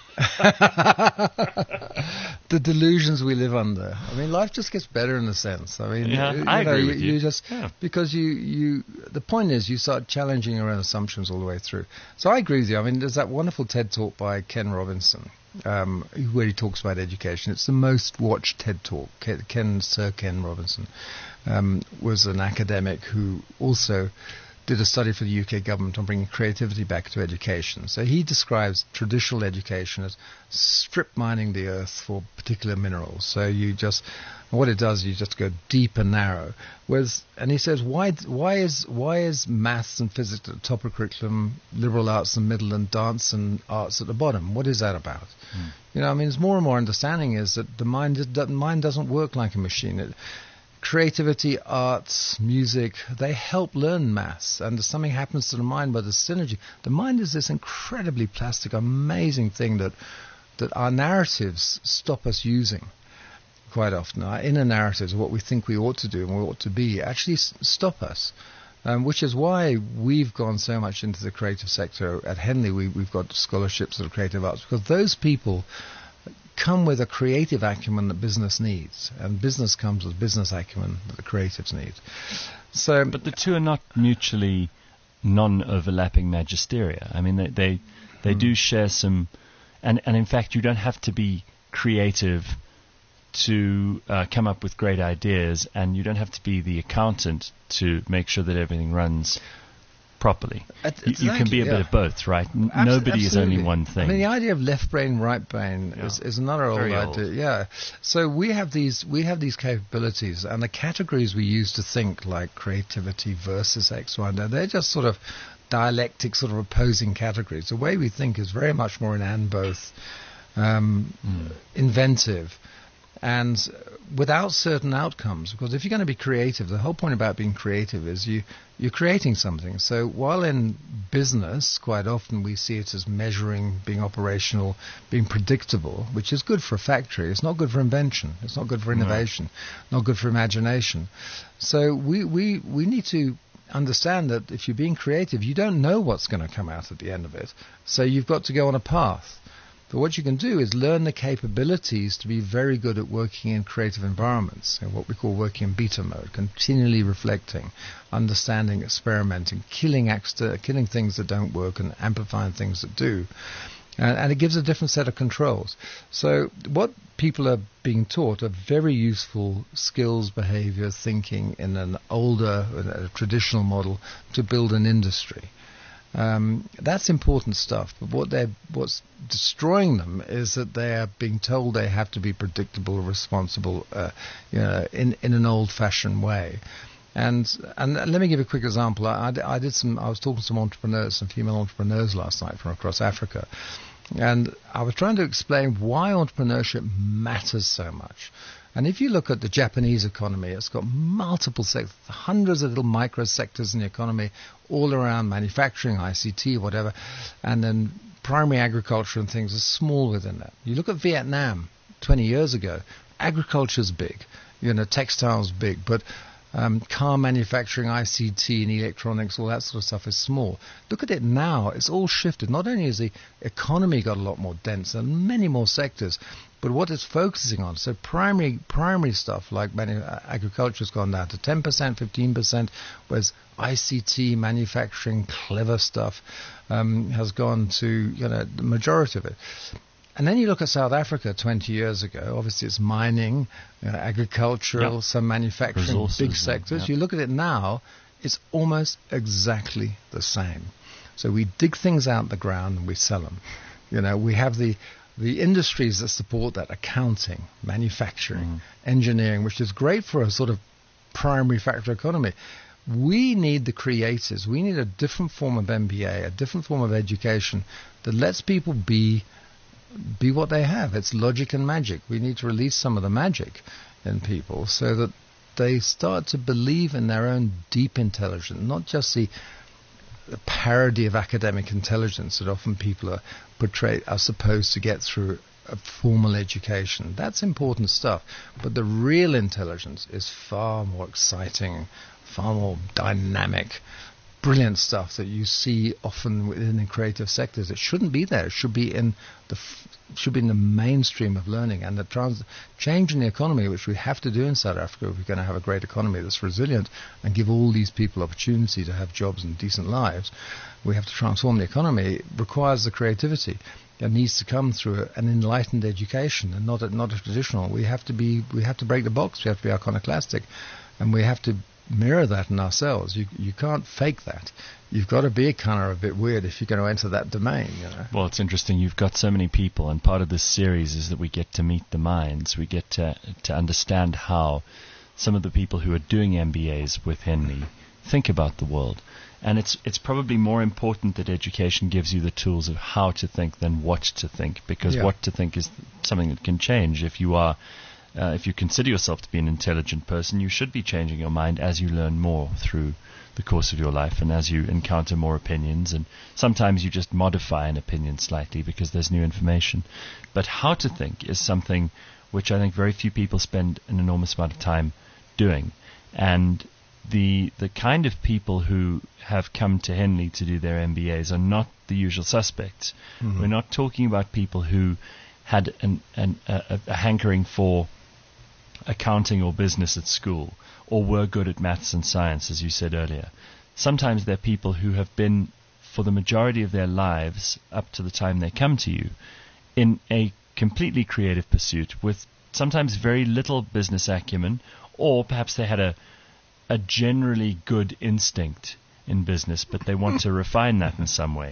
The delusions we live under. I mean, life just gets better in a sense. I mean,
I agree with you.
You just, because you, the point is you start challenging your own assumptions all the way through. So I agree with you. I mean, there's that wonderful TED talk by Ken Robinson, where he talks about education. It's the most watched TED talk. Sir Ken Robinson was an academic who also did a study for the UK government on bringing creativity back to education. So he describes traditional education as strip mining the earth for particular minerals. So what it does, you just go deep and narrow. And he says, why is maths and physics at the top of curriculum, liberal arts in the middle, and dance and arts at the bottom? What is that about? I mean, it's more and more understanding is that the mind doesn't work like a machine. Creativity, arts, music, they help learn maths, and something happens to the mind by the synergy. The mind is this incredibly plastic, amazing thing that our narratives stop us using quite often. Our inner narratives, what we think we ought to do and we ought to be, actually stop us, which is why we've gone so much into the creative sector. At Henley, we've got scholarships of creative arts, because those people come with a creative acumen that business needs, and business comes with business acumen that the creatives need. So,
but the two are not mutually non-overlapping magisteria. I mean, they do share some, and in fact, you don't have to be creative to come up with great ideas, and you don't have to be the accountant to make sure that everything runs properly. You can be a bit of both, right? Nobody is only one thing.
I mean, the idea of left brain, right brain is another old idea. Yeah. So we have these capabilities, and the categories we use to think, like creativity versus X, Y, and they're just sort of dialectic, sort of opposing categories. The way we think is very much more in and both, inventive, and without certain outcomes. Because if you're going to be creative, the whole point about being creative is you're creating something. So while in business, quite often we see it as measuring, being operational, being predictable, which is good for a factory. It's not good for invention. It's not good for innovation. Not good for imagination. So we need to understand that if you're being creative, you don't know what's going to come out at the end of it. So you've got to go on a path. But what you can do is learn the capabilities to be very good at working in creative environments, what we call working in beta mode, continually reflecting, understanding, experimenting, killing things that don't work and amplifying things that do. And it gives a different set of controls. So what people are being taught are very useful skills, behavior, thinking in an older, a traditional model to build an industry. That's important stuff, but what's destroying them is that they are being told they have to be predictable, responsible, in an old-fashioned way. And let me give a quick example. I was talking to some entrepreneurs, some female entrepreneurs last night from across Africa, and I was trying to explain why entrepreneurship matters so much. And if you look at the Japanese economy, it's got multiple sectors, hundreds of little micro sectors in the economy, all around manufacturing, ICT, whatever, and then primary agriculture and things are small within that. You look at Vietnam 20 years ago, agriculture's big, textiles big, but car manufacturing, ICT and electronics, all that sort of stuff is small. Look at it now. It's all shifted. Not only has the economy got a lot more dense and many more sectors, but what it's focusing on. So primary stuff like agriculture has gone down to 10%, 15%, whereas ICT, manufacturing, clever stuff has gone to the majority of it. And then you look at South Africa 20 years ago. Obviously, it's mining, agricultural, some manufacturing, resources, big sectors. Yep. You look at it now, it's almost exactly the same. So we dig things out of the ground and we sell them. We have the industries that support that: accounting, manufacturing, engineering, which is great for a sort of primary factor economy. We need the creators. We need a different form of MBA, a different form of education that lets people be what they have. It's logic and magic. We need to release some of the magic in people so that they start to believe in their own deep intelligence, not just the parody of academic intelligence that often people are supposed to get through a formal education. That's important stuff. But the real intelligence is far more exciting, far more dynamic, brilliant stuff that you see often within the creative sectors. It shouldn't be there. It should be in the mainstream of learning, and the change in the economy, which we have to do in South Africa if we're going to have a great economy that's resilient and give all these people opportunity to have jobs and decent lives. We have to transform the economy. It requires the creativity. It needs to come through an enlightened education and not a traditional. We have to break the box. We have to be iconoclastic, and we have to mirror that in ourselves. You can't fake that. You've got to be kind of a bit weird if you're going to enter that domain.
Well, it's interesting. You've got so many people, and part of this series is that we get to meet the minds. We get to understand how some of the people who are doing MBAs with Henley think about the world. And it's probably more important that education gives you the tools of how to think than what to think, because what to think is something that can change. If you consider yourself to be an intelligent person, you should be changing your mind as you learn more through the course of your life and as you encounter more opinions. And sometimes you just modify an opinion slightly because there's new information. But how to think is something which I think very few people spend an enormous amount of time doing. And the kind of people who have come to Henley to do their MBAs are not the usual suspects. Mm-hmm. We're not talking about people who had a hankering for accounting or business at school, or were good at maths and science, as you said earlier. Sometimes they're people who have been, for the majority of their lives, up to the time they come to you, in a completely creative pursuit with sometimes very little business acumen, or perhaps they had a generally good instinct in business, but they want to refine that in some way.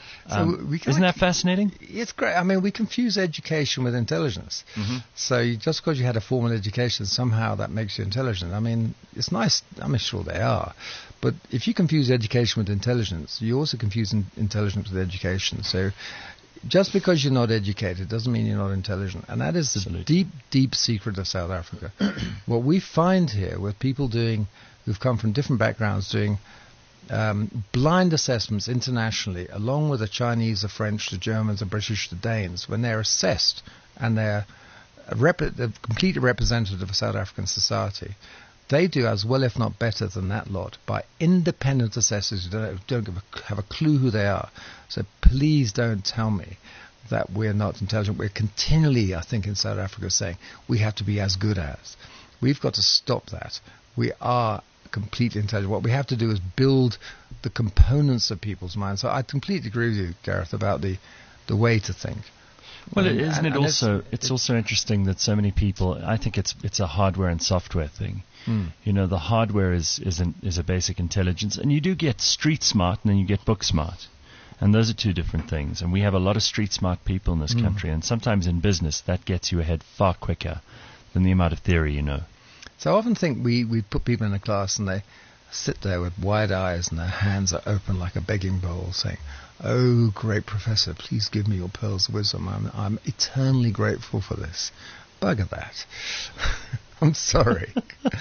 Isn't that fascinating?
It's great. I mean, we confuse education with intelligence. Mm-hmm. So just because you had a formal education, somehow that makes you intelligent. I mean, it's nice. I'm sure they are. But if you confuse education with intelligence, you also confuse intelligence with education. So just because you're not educated doesn't mean you're not intelligent. And that is the deep, deep secret of South Africa. What we find here with people who've come from different backgrounds doing blind assessments internationally, along with the Chinese, the French, the Germans, the British, the Danes, when they're assessed and they're completely representative of South African society, they do as well, if not better, than that lot by independent assessors who don't have a clue who they are. So please don't tell me that we're not intelligent. We're continually, I think, in South Africa saying we have to be as good as. We've got to stop that. We are completely intelligent. What we have to do is build the components of people's minds. So I completely agree with you, Gareth, about the way to think.
Well, it's also interesting that so many people, I think it's a hardware and software thing. You know, the hardware is a basic intelligence, and you do get street smart and then you get book smart. And those are two different things. And we have a lot of street smart people in this country, and sometimes in business that gets you ahead far quicker than the amount of theory you know.
So I often think we put people in a class and they sit there with wide eyes and their hands are open like a begging bowl saying, "Oh, great professor, please give me your pearls of wisdom. I'm eternally grateful for this." Bugger that. I'm sorry.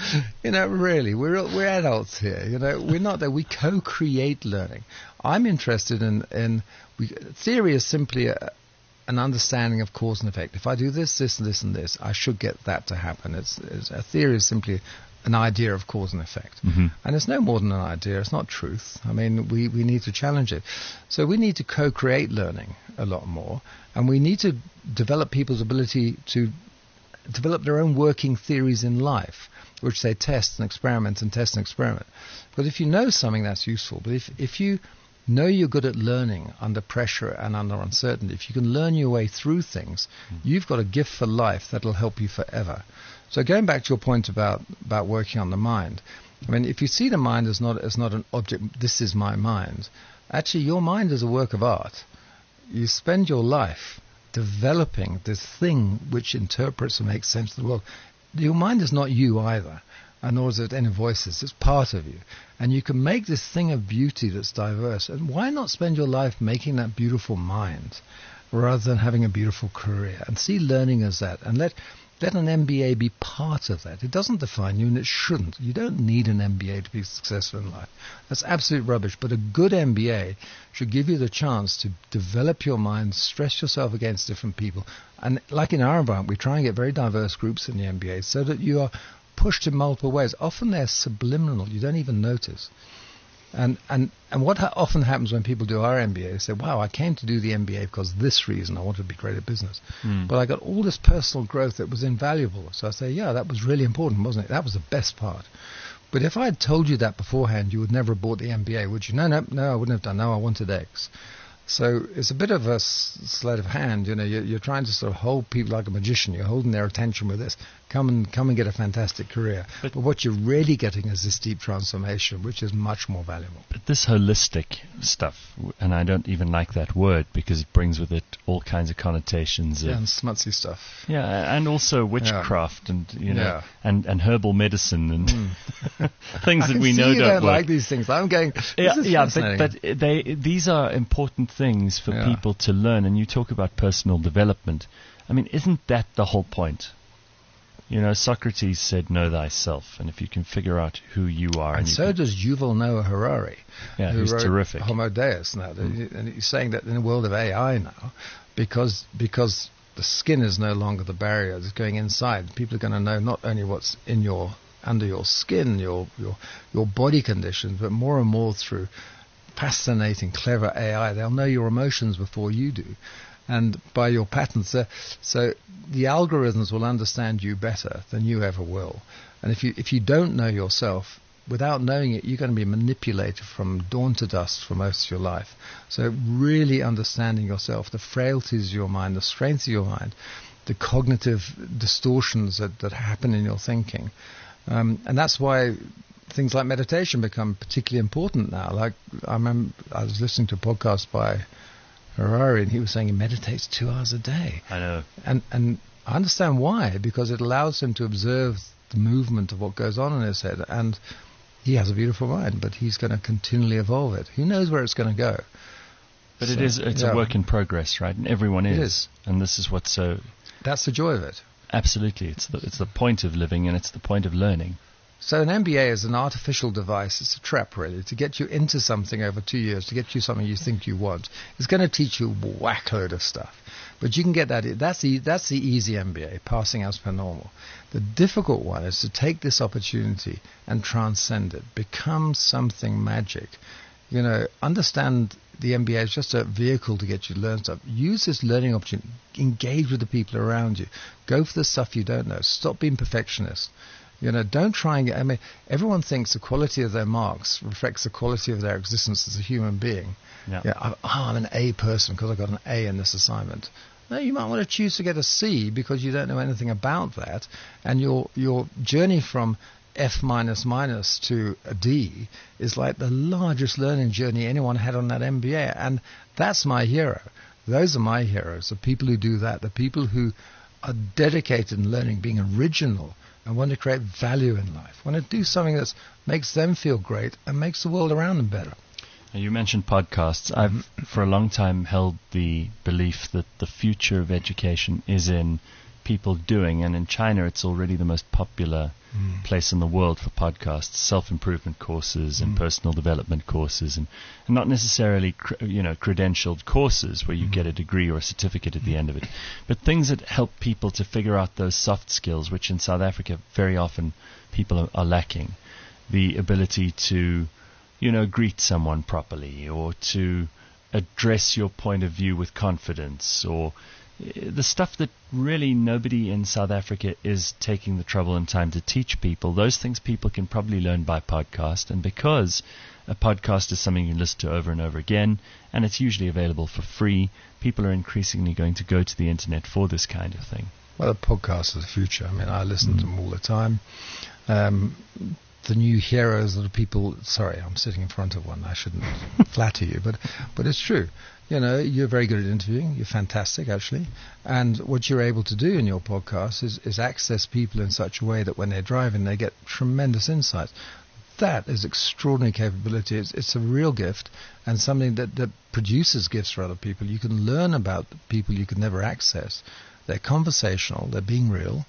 Really, we're adults here. We're not there. We co-create learning. I'm interested in theory is simply an understanding of cause and effect. If I do this, this, and this, and this, I should get that to happen. It's a theory is simply an idea of cause and effect.
Mm-hmm.
And it's no more than an idea. It's not truth. I mean, we need to challenge it. So we need to co-create learning a lot more. And we need to develop people's ability to develop their own working theories in life, which they test and experiment and test and experiment. But if you know something, that's useful. But if you know you're good at learning under pressure and under uncertainty, if you can learn your way through things, you've got a gift for life that'll help you forever. So going back to your point about working on the mind, I mean, if you see the mind as not an object, this is my mind, actually your mind is a work of art. You spend your life developing this thing which interprets and makes sense of the world. Your mind is not you either, and nor is it any voices. It's part of you. And you can make this thing of beauty that's diverse. And why not spend your life making that beautiful mind rather than having a beautiful career? And see learning as that. And let an MBA be part of that. It doesn't define you, and it shouldn't. You don't need an MBA to be successful in life. That's absolute rubbish. But a good MBA should give you the chance to develop your mind, stress yourself against different people. And like in our environment, we try and get very diverse groups in the MBA so that you are pushed in multiple ways. Often they're subliminal. You don't even notice. And what often happens when people do our MBA, they say, "Wow, I came to do the MBA because this reason, I wanted to be great at business. But I got all this personal growth that was invaluable." So I say, "Yeah, that was really important, wasn't it? That was the best part." But if I had told you that beforehand, you would never have bought the MBA, would you? No, I wouldn't have done. No, I wanted X. So it's a bit of a sleight of hand. You're trying to sort of hold people like a magician. You're holding their attention with this. Come and get a fantastic career. But what you're really getting is this deep transformation, which is much more valuable.
But this holistic stuff, and I don't even like that word because it brings with it all kinds of connotations.
And smutsy stuff.
Yeah, and also witchcraft and herbal medicine and things that we know
you
don't work.
Like these things. I'm going.
But these are important things for people to learn. And you talk about personal development. I mean, isn't that the whole point? Socrates said, "Know thyself," and if you can figure out who you are,
and so does Yuval Noah Harari,
who's terrific.
Homo Deus now, and he's saying that in the world of AI now, because the skin is no longer the barrier; it's going inside. People are going to know not only what's under your skin, your body conditions, but more and more through fascinating, clever AI. They'll know your emotions before you do. And by your patterns, so the algorithms will understand you better than you ever will. And if you don't know yourself, without knowing it, you're going to be manipulated from dawn to dusk for most of your life. So really understanding yourself, the frailties of your mind, the strengths of your mind, the cognitive distortions that happen in your thinking. And that's why things like meditation become particularly important now. Like I remember I was listening to a podcast by Harari, and he was saying he meditates 2 hours a day.
I know.
And I understand why, because it allows him to observe the movement of what goes on in his head. And he has a beautiful mind, but he's going to continually evolve it. Who knows where it's going to go?
But it's a work in progress, right? And everyone is.
It is.
And this is what's so...
That's the joy of it.
Absolutely. It's the point of living, and it's the point of learning.
So an MBA is an artificial device. It's a trap, really, to get you into something over 2 years, to get you something you think you want. It's going to teach you a whack load of stuff. But you can get that. That's the easy MBA, passing as per normal. The difficult one is to take this opportunity and transcend it, become something magic. Understand the MBA is just a vehicle to get you to learn stuff. Use this learning opportunity. Engage with the people around you. Go for the stuff you don't know. Stop being perfectionist. Don't try and get... everyone thinks the quality of their marks reflects the quality of their existence as a human being. Yeah. I'm an A person because I got an A in this assignment. No, you might want to choose to get a C because you don't know anything about that. And your journey from F to a D is like the largest learning journey anyone had on that MBA. And that's my hero. Those are my heroes, the people who do that, the people who are dedicated in learning, being original, and want to create value in life, want to do something that makes them feel great and makes the world around them better.
You mentioned podcasts. I've, for a long time, held the belief that the future of education is in people doing, and in China it's already the most popular place in the world for podcasts, self-improvement courses and personal development courses, and not necessarily credentialed courses where you get a degree or a certificate at the end of it, but things that help people to figure out those soft skills, which in South Africa very often people are lacking. The ability to greet someone properly, or to address your point of view with confidence, or the stuff that really nobody in South Africa is taking the trouble and time to teach people. Those things people can probably learn by podcast, and because a podcast is something you listen to over and over again, and it's usually available for free, people are increasingly going to go to the internet for this kind of thing.
Well, the podcast is the future. I mean, I listen to them all the time. The new heroes of the people. Sorry, I'm sitting in front of one. I shouldn't flatter you, but it's true. You're very good at interviewing. You're fantastic, actually. And what you're able to do in your podcast is access people in such a way that when they're driving, they get tremendous insights. That is extraordinary capability. It's a real gift, and something that produces gifts for other people. You can learn about people you could never access. They're conversational. They're being real.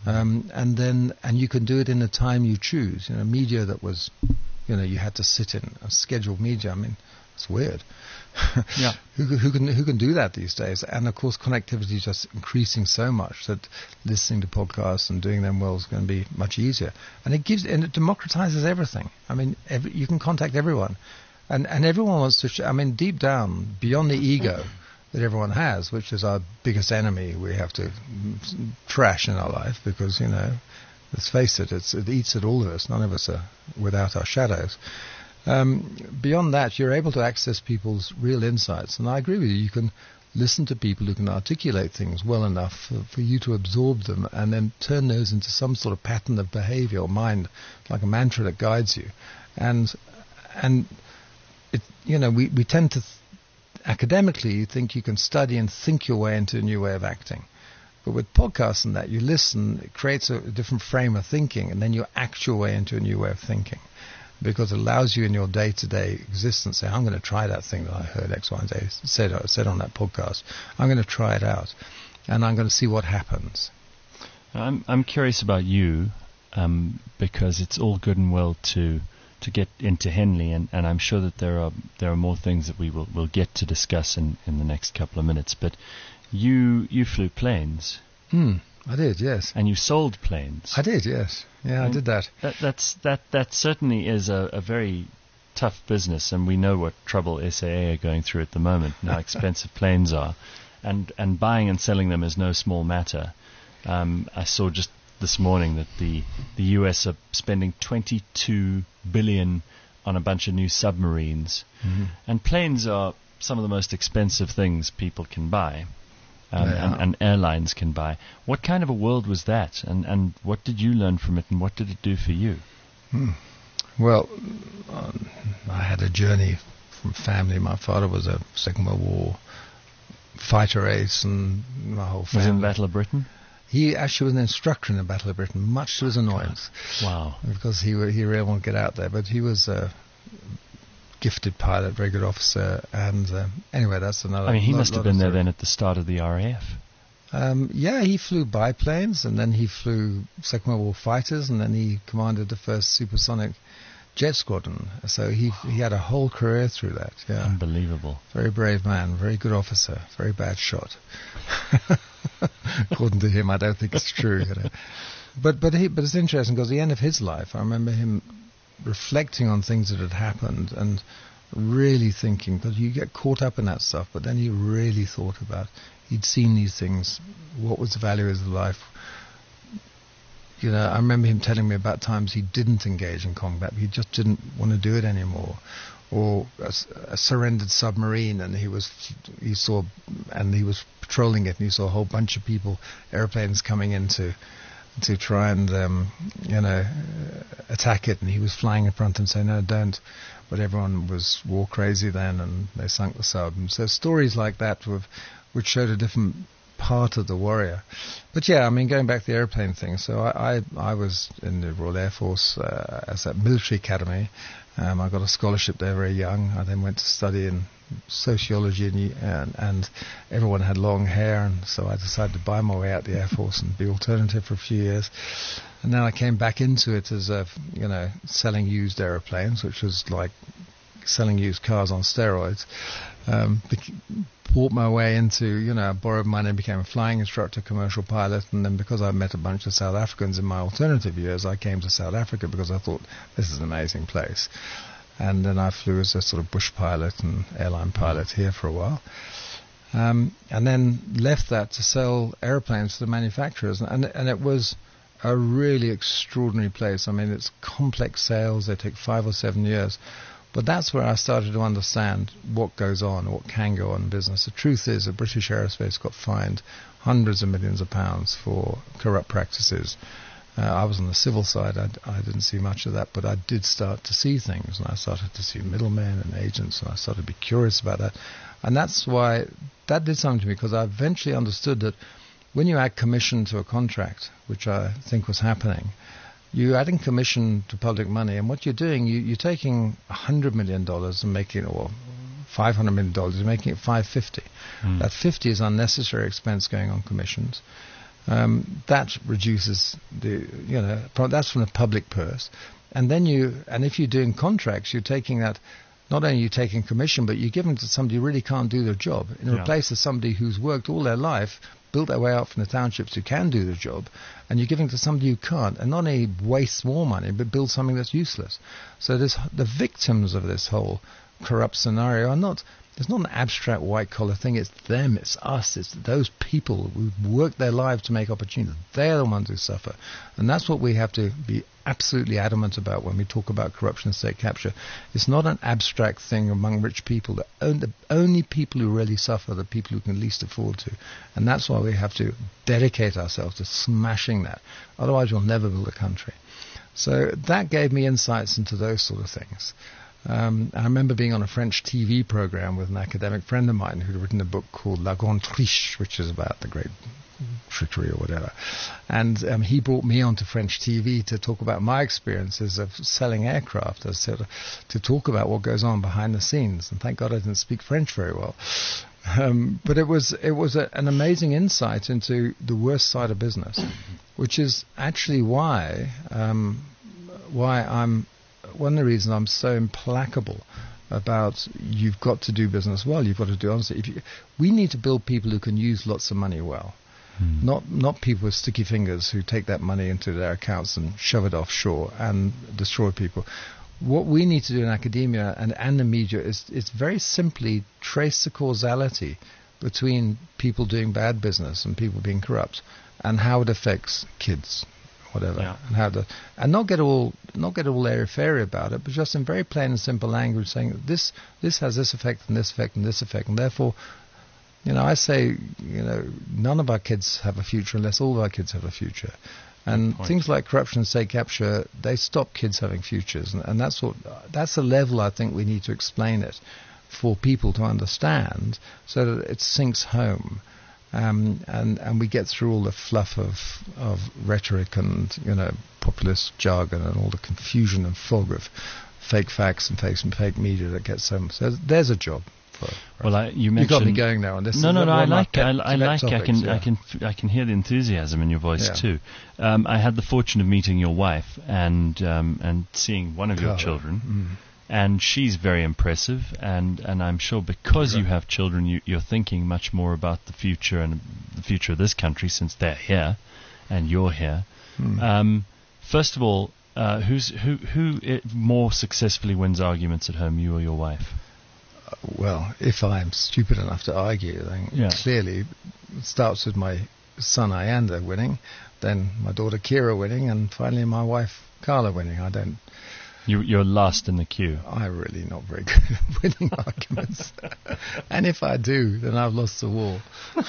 And you can do it in the time you choose. Media that was, you had to sit in a scheduled media. I mean, it's weird.
Yeah.
Who can do that these days? And of course, connectivity is just increasing so much that listening to podcasts and doing them well is going to be much easier. And it democratizes everything. I mean, you can contact everyone, and everyone wants to. Deep down, beyond the ego that everyone has, which is our biggest enemy, we have to trash in our life because let's face it, it eats at all of us. None of us are without our shadows. Beyond that, you're able to access people's real insights. And I agree with you. You can listen to people who can articulate things well enough for you to absorb them and then turn those into some sort of pattern of behavior or mind, like a mantra that guides you. And it, we tend to academically think you can study and think your way into a new way of acting. But with podcasts and that, you listen, it creates a different frame of thinking, and then you act your way into a new way of thinking. Because it allows you in your day-to-day existence, say, I'm going to try that thing that I heard X, Y, and Z said on that podcast. I'm going to try it out, and I'm going to see what happens.
I'm curious about you, because it's all good and well to get into Henley, and I'm sure that there are more things that we'll get to discuss in the next couple of minutes. But you flew planes.
I did, yes.
And you sold planes.
I did, yes. Yeah, I did that.
That certainly is a very tough business, and we know what trouble SAA are going through at the moment, and how expensive planes are. And buying and selling them is no small matter. I saw just this morning that the US are spending $22 billion on a bunch of new submarines. Mm-hmm. And planes are some of the most expensive things people can buy. And airlines can buy. What kind of a world was that? And what did you learn from it, and what did it do for you?
Well, I had a journey from family. My father was a Second World War fighter ace, and my whole family.
Was he in the Battle of Britain?
He actually was an instructor in the Battle of Britain, much to his annoyance.
Wow.
Because he really wanted to get out there. But he was a gifted pilot, very good officer, and anyway, that's another...
he must have been there then at the start of the RAF.
Yeah, he flew biplanes, and then he flew Second World War fighters, and then he commanded the first supersonic jet squadron. So he had a whole career through that. Yeah.
Unbelievable.
Very brave man, very good officer, very bad shot. According to him, I don't think it's true. But it's interesting because at the end of his life, I remember him reflecting on things that had happened and really thinking, because you get caught up in that stuff, but then he really thought about, he'd seen these things, what was the value of his life. I remember him telling me about times he didn't engage in combat, he just didn't want to do it anymore. Or a surrendered submarine, and he was patrolling it, and he saw a whole bunch of people, airplanes coming in to try and attack it, and he was flying in front and saying, no, don't. But everyone was war crazy then, and they sunk the sub. And so stories like that which showed a different part of the warrior. But yeah, I mean, going back to the airplane thing, so I was in the Royal Air Force as a military academy. I got a scholarship there very young. I then went to study in sociology, and everyone had long hair, and so I decided to buy my way out the Air Force and be alternative for a few years. And then I came back into it as selling used aeroplanes, which was like selling used cars on steroids. Bought my way into, I borrowed money and became a flying instructor, commercial pilot, and then because I met a bunch of South Africans in my alternative years, I came to South Africa because I thought this is an amazing place. And then I flew as a sort of bush pilot and airline pilot here for a while. And then left that to sell airplanes to the manufacturers. And it was a really extraordinary place. I mean, it's complex sales. They take 5 or 7 years. But that's where I started to understand what goes on, what can go on in business. The truth is that British Aerospace got fined hundreds of millions of pounds for corrupt practices. I was on the civil side. I didn't see much of that, but I did start to see things, and I started to see middlemen and agents, and I started to be curious about that. And that's why that did something to me, because I eventually understood that when you add commission to a contract, which I think was happening, you're adding commission to public money, and what you're doing, you're taking $100 million and making it, or $500 million, and making it $550. That 50 is unnecessary expense going on commissions. That reduces that's from the public purse. And then if you're doing contracts, you're taking that, not only are you taking commission, but you're giving it to somebody who really can't do their job, in place of somebody who's worked all their life, built their way out from the townships, who can do the job, and you're giving it to somebody who can't, and not only waste more money, but build something that's useless. So the victims of this whole corrupt scenario are not, it's not an abstract white-collar thing. It's them, it's us, it's those people who work their lives to make opportunities. They're the ones who suffer. And that's what we have to be absolutely adamant about when we talk about corruption and state capture. It's not an abstract thing among rich people. The only people who really suffer are the people who can least afford to. And that's why we have to dedicate ourselves to smashing that. Otherwise, we'll never build a country. So that gave me insights into those sort of things. I remember being on a French TV program with an academic friend of mine who'd written a book called La Grande Triche, which is about the great trickery or whatever. And he brought me onto French TV to talk about my experiences of selling aircraft, to talk about what goes on behind the scenes. And thank God I didn't speak French very well. But it was an amazing insight into the worst side of business, which is actually why I'm one of the reasons I'm so implacable about you've got to do business well, you've got to do honestly. We need to build people who can use lots of money well, not people with sticky fingers who take that money into their accounts and shove it offshore and destroy people. What we need to do in academia and the media is very simply trace the causality between people doing bad business and people being corrupt, and how it affects kids, whatever, and not get all airy-fairy about it, but just in very plain and simple language, saying this has this effect and this effect and this effect, and therefore, I say, none of our kids have a future unless all of our kids have a future. And things like corruption and state capture, they stop kids having futures, and that's the level I think we need to explain it for people to understand, so that it sinks home. And we get through all the fluff of rhetoric and populist jargon and all the confusion and fog of fake facts and fake media that gets so. So there's a job.
You mentioned,
got me going now on this.
No. I can hear the enthusiasm in your voice too. I had the fortune of meeting your wife and seeing one of your children. And she's very impressive, and I'm sure because you have children, you're thinking much more about the future and the future of this country, since they're here and you're here. First of all, who more successfully wins arguments at home, you or your wife?
Well, if I'm stupid enough to argue, then clearly it starts with my son Ayanda winning, then my daughter Kira winning, and finally my wife Carla winning.
You're last in the queue. I'm really not very good at winning arguments. And if I do, then I've lost the war.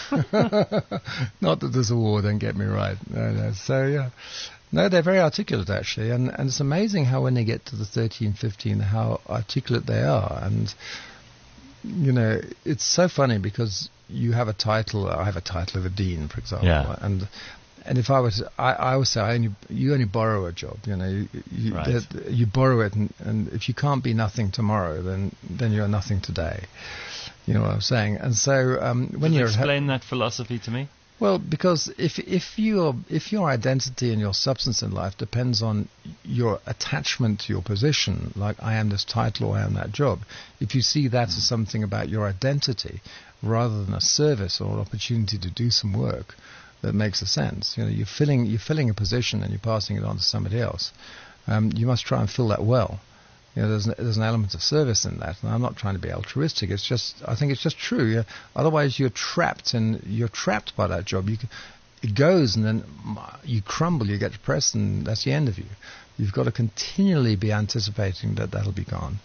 Not that there's a war, don't get me right. No. So, yeah. No, they're very articulate, actually. And it's amazing how when they get to the 13, 15, how articulate they are. And
it's so funny because you have a title. I have a title of a dean, for example,
Yeah.
and if I was, I always say, you only borrow a job.
Right.
You borrow it, and if you can't be nothing tomorrow, then you're nothing today. You know what I'm saying? And so when you're
explain that philosophy to me.
well, because if your identity and your substance in life depends on your attachment to your position, like I am this title or I am that job, if you see that as something about your identity rather than a service or an opportunity to do some work, that makes a sense. You're filling a position and you're passing it on to somebody else. You must try and fill that well. There's an element of service in that, and I'm not trying to be altruistic. I think it's just true. Otherwise, you're trapped by that job. It goes, and then you crumble, you get depressed, and that's the end of you. You've got to continually be anticipating that that'll be gone,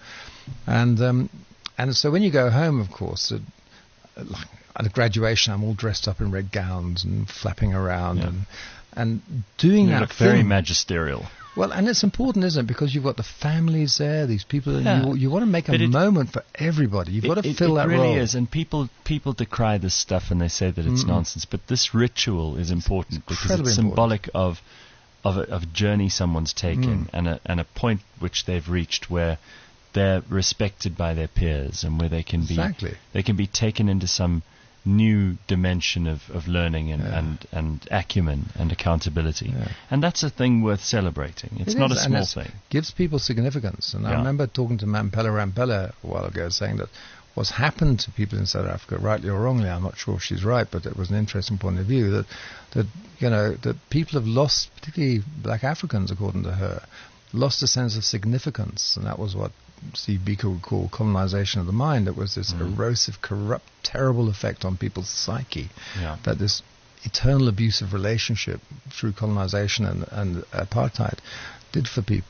and so when you go home, of course, at a graduation, I'm all dressed up in red gowns and flapping around and doing that.
You look very magisterial.
Well, and it's important, isn't it? Because you've got the families there, these people, and you want to make a moment for everybody. You've got to fill that role.
It really is, and people decry this stuff and they say that it's nonsense. But this ritual is important because it's symbolic of a journey someone's taken and a point which they've reached where they're respected by their peers and where they can be taken into some new dimension of learning and acumen and accountability. Yeah. And that's a thing worth celebrating. It's not a small thing.
Gives people significance. And I remember talking to Mampela Rampela a while ago saying that what's happened to people in South Africa, rightly or wrongly, I'm not sure if she's right, but it was an interesting point of view, that people have lost, particularly black Africans, according to her, lost a sense of significance. And that was what Steve Biko would call colonization of the mind. It was this erosive, corrupt, terrible effect on people's psyche that this eternal abusive relationship through colonization and apartheid did for people.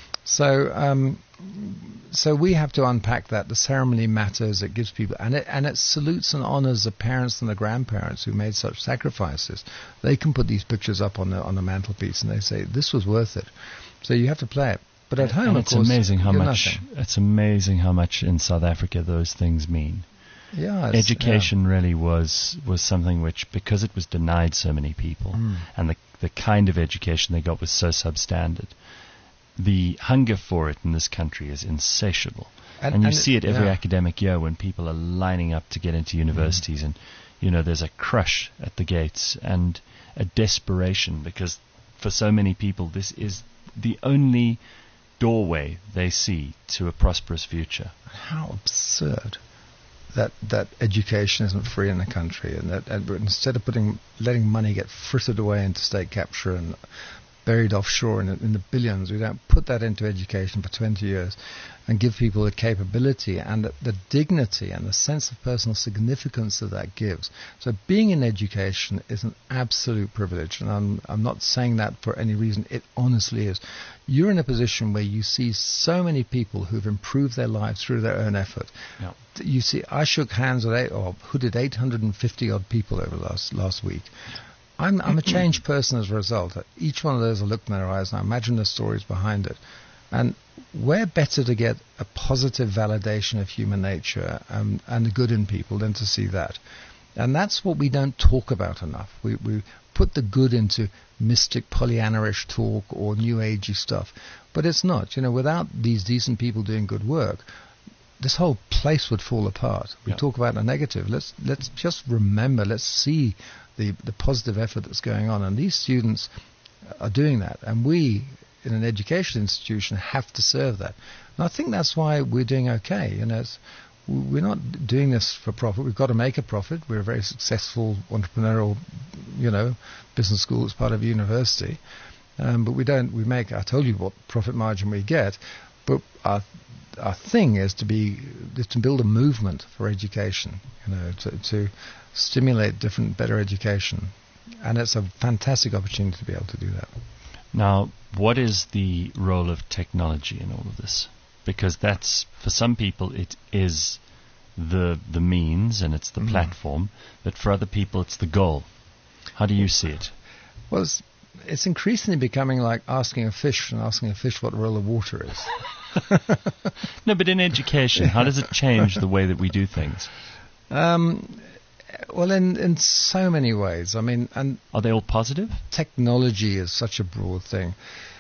So we have to unpack that. The ceremony matters. It gives people, and it salutes and honors the parents and the grandparents who made such sacrifices. They can put these pictures up on the mantelpiece and they say this was worth it. So you have to play it. But at home,
it's amazing how much. It's amazing how much in South Africa those things mean.
Yeah,
education really was something which, because it was denied so many people, and the kind of education they got was so substandard. The hunger for it in this country is insatiable, and you see it every academic year when people are lining up to get into universities, and there's a crush at the gates and a desperation because for so many people this is the only doorway they see to a prosperous future.
How absurd that education isn't free in the country, and that instead of letting money get frittered away into state capture and buried offshore in the billions, we don't put that into education for 20 years and give people the capability and the dignity and the sense of personal significance that gives. So being in education is an absolute privilege, and I'm not saying that for any reason. It honestly is. You're in a position where you see so many people who've improved their lives through their own effort.
Yeah.
You see, I shook hands with 850 odd people over last week. I'm a changed person as a result. Each one of those I look in their eyes and I imagine the stories behind it. And where better to get a positive validation of human nature and the good in people than to see that? And that's what we don't talk about enough. We put the good into mystic Pollyanna-ish talk or New Agey stuff. But it's not. Without these decent people doing good work, this whole place would fall apart. We talk about the negative. Let's just remember, let's see the positive effort that's going on. And these students are doing that. And we, in an education institution, have to serve that. And I think that's why we're doing okay. We're not doing this for profit. We've got to make a profit. We're a very successful entrepreneurial, business school as part of a university. But we make, I told you what profit margin we get, but our thing is to build a movement for education, to stimulate better education. And it's a fantastic opportunity to be able to do that.
Now, what is the role of technology in all of this? Because that's, for some people, it is the means and it's the platform, but for other people it's the goal. How do you see it?
Well, it's increasingly becoming like asking a fish what the role of water is.
No, but in education, how does it change the way that we do things?
Well, in so many ways. I mean, and
are they all positive?
Technology is such a broad thing.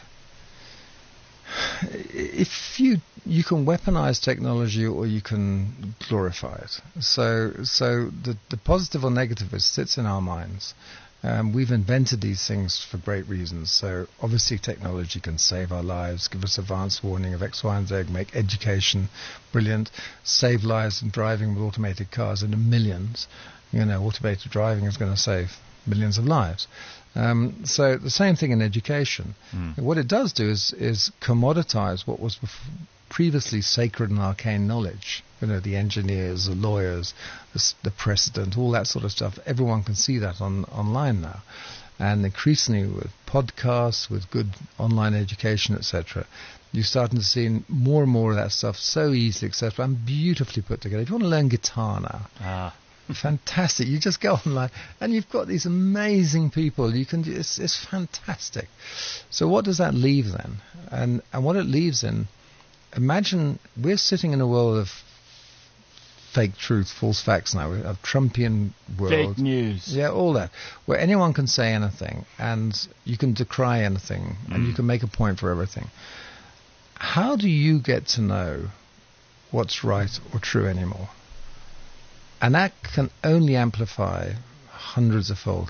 If you can weaponize technology or you can glorify it. So the positive or negative sits in our minds. We've invented these things for great reasons. So obviously technology can save our lives, give us advance warning of X, Y, and Z, make education brilliant, save lives in driving with automated cars in the millions. Automated driving is going to save millions of lives. So the same thing in education. What it does do is commoditize what was previously sacred and arcane knowledge. The engineers, the lawyers, the president, all that sort of stuff. Everyone can see that online now. And increasingly with podcasts, with good online education, etc., you're starting to see more and more of that stuff so easily accessible and beautifully put together. If you want to learn guitar now, fantastic. You just go online and you've got these amazing people. It's fantastic. So what does that leave then? And what it leaves in, imagine we're sitting in a world of fake truth, false facts now. We have Trumpian world.
Fake news.
Yeah, all that. Where anyone can say anything and you can decry anything and you can make a point for everything. How do you get to know what's right or true anymore? And that can only amplify hundreds of fold.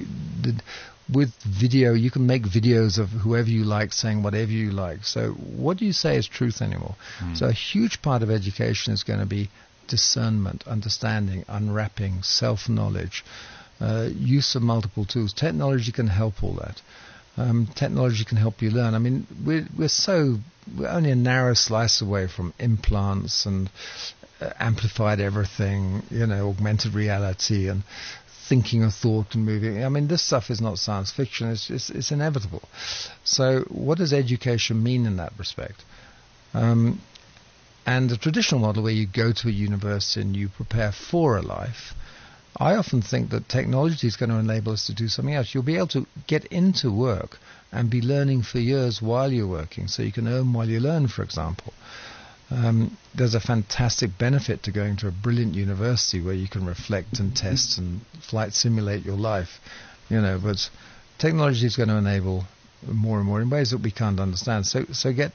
With video, you can make videos of whoever you like saying whatever you like. So what do you say is truth anymore? So a huge part of education is going to be discernment, understanding, unwrapping, self-knowledge, use of multiple tools. Technology can help all that. Technology can help you learn. I mean, we're only a narrow slice away from implants and amplified everything, augmented reality and thinking of thought and moving. I mean, this stuff is not science fiction. It's inevitable. So what does education mean in that respect? And the traditional model where you go to a university and you prepare for a life, I often think that technology is going to enable us to do something else. You'll be able to get into work and be learning for years while you're working, so you can earn while you learn, for example. There's a fantastic benefit to going to a brilliant university where you can reflect and test and flight simulate your life, but technology is going to enable more and more in ways that we can't understand. So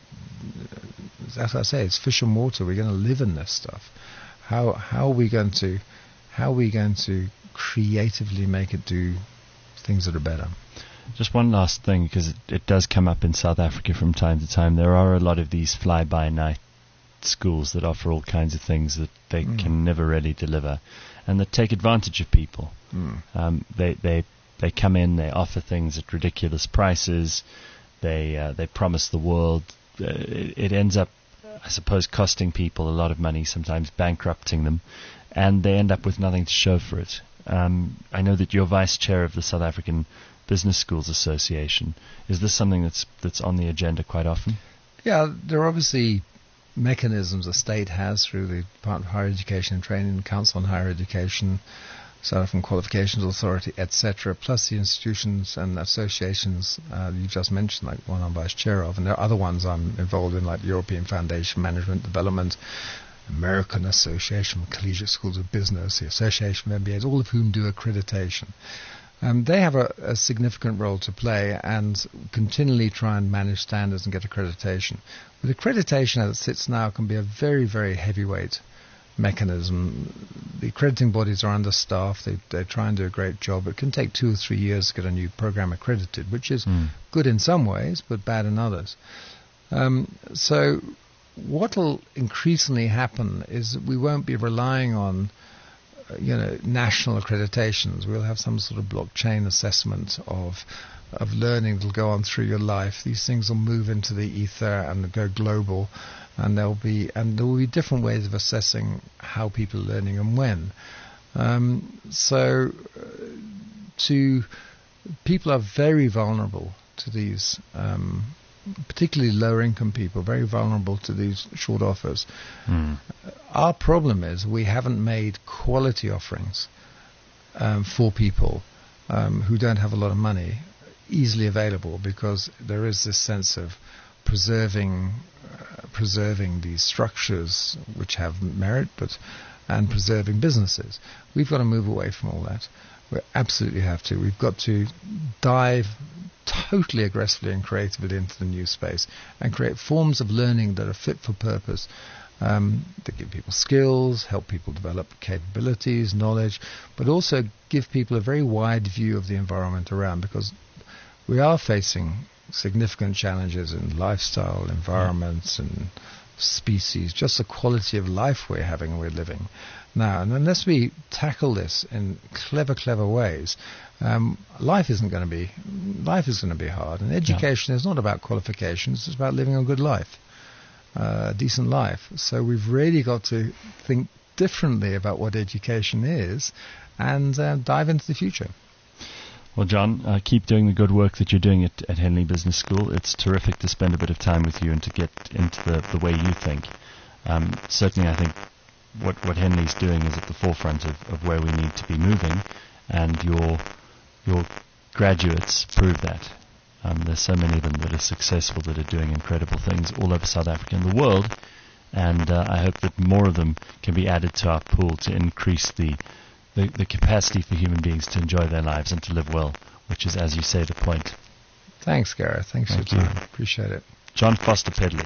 as I say, it's fish and water. We're going to live in this stuff. How are we going to creatively make it do things that are better?
Just one last thing, because it does come up in South Africa from time to time. There are a lot of these fly-by-night schools that offer all kinds of things that they can never really deliver, and that take advantage of people. They come in, they offer things at ridiculous prices, they promise the world. It ends up, I suppose, costing people a lot of money, sometimes bankrupting them, and they end up with nothing to show for it. I know that you're vice chair of the South African Business Schools Association. Is this something that's on the agenda quite often?
Yeah, there are obviously mechanisms the state has through the Department of Higher Education and Training, Council on Higher Education, South African Qualifications Authority, etc., plus the institutions and associations you've just mentioned, like one I'm vice chair of, and there are other ones I'm involved in, like the European Foundation Management Development, American Association of Collegiate Schools of Business, the Association of MBAs, all of whom do accreditation. They have a significant role to play and continually try and manage standards and get accreditation. With accreditation as it sits now can be a very, very heavyweight mechanism. The accrediting bodies are understaffed. They try and do a great job. It can take 2 or 3 years to get a new program accredited, which is good in some ways but bad in others. So what will increasingly happen is that we won't be relying on national accreditations. We'll have some sort of blockchain assessment of learning that'll go on through your life. These things will move into the ether and go global, and there will be different ways of assessing how people are learning and when. People are very vulnerable to these, particularly lower income people, very vulnerable to these short offers. Our problem is we haven't made quality offerings for people who don't have a lot of money easily available, because there is this sense of preserving these structures which have merit, and preserving businesses. We've got to move away from all that. We absolutely have to. We've got to dive totally aggressively and creatively into the new space and create forms of learning that are fit for purpose, that give people skills, help people develop capabilities, knowledge, but also give people a very wide view of the environment around, because we are facing significant challenges in lifestyle, environments and species, just the quality of life we're having and we're living now. And unless we tackle this in clever ways, life is going to be hard. And education is not about qualifications; it's about living a good life, a decent life. So we've really got to think differently about what education is, and dive into the future.
Well, John, keep doing the good work that you're doing at Henley Business School. It's terrific to spend a bit of time with you and to get into the way you think. Certainly, I think what Henley's doing is at the forefront of where we need to be moving, and your graduates prove that. There's so many of them that are successful, that are doing incredible things all over South Africa and the world, and I hope that more of them can be added to our pool to increase the capacity for human beings to enjoy their lives and to live well, which is, as you say, the point.
Thanks, Gareth. Thanks for your time. Appreciate it.
John Foster Pedley.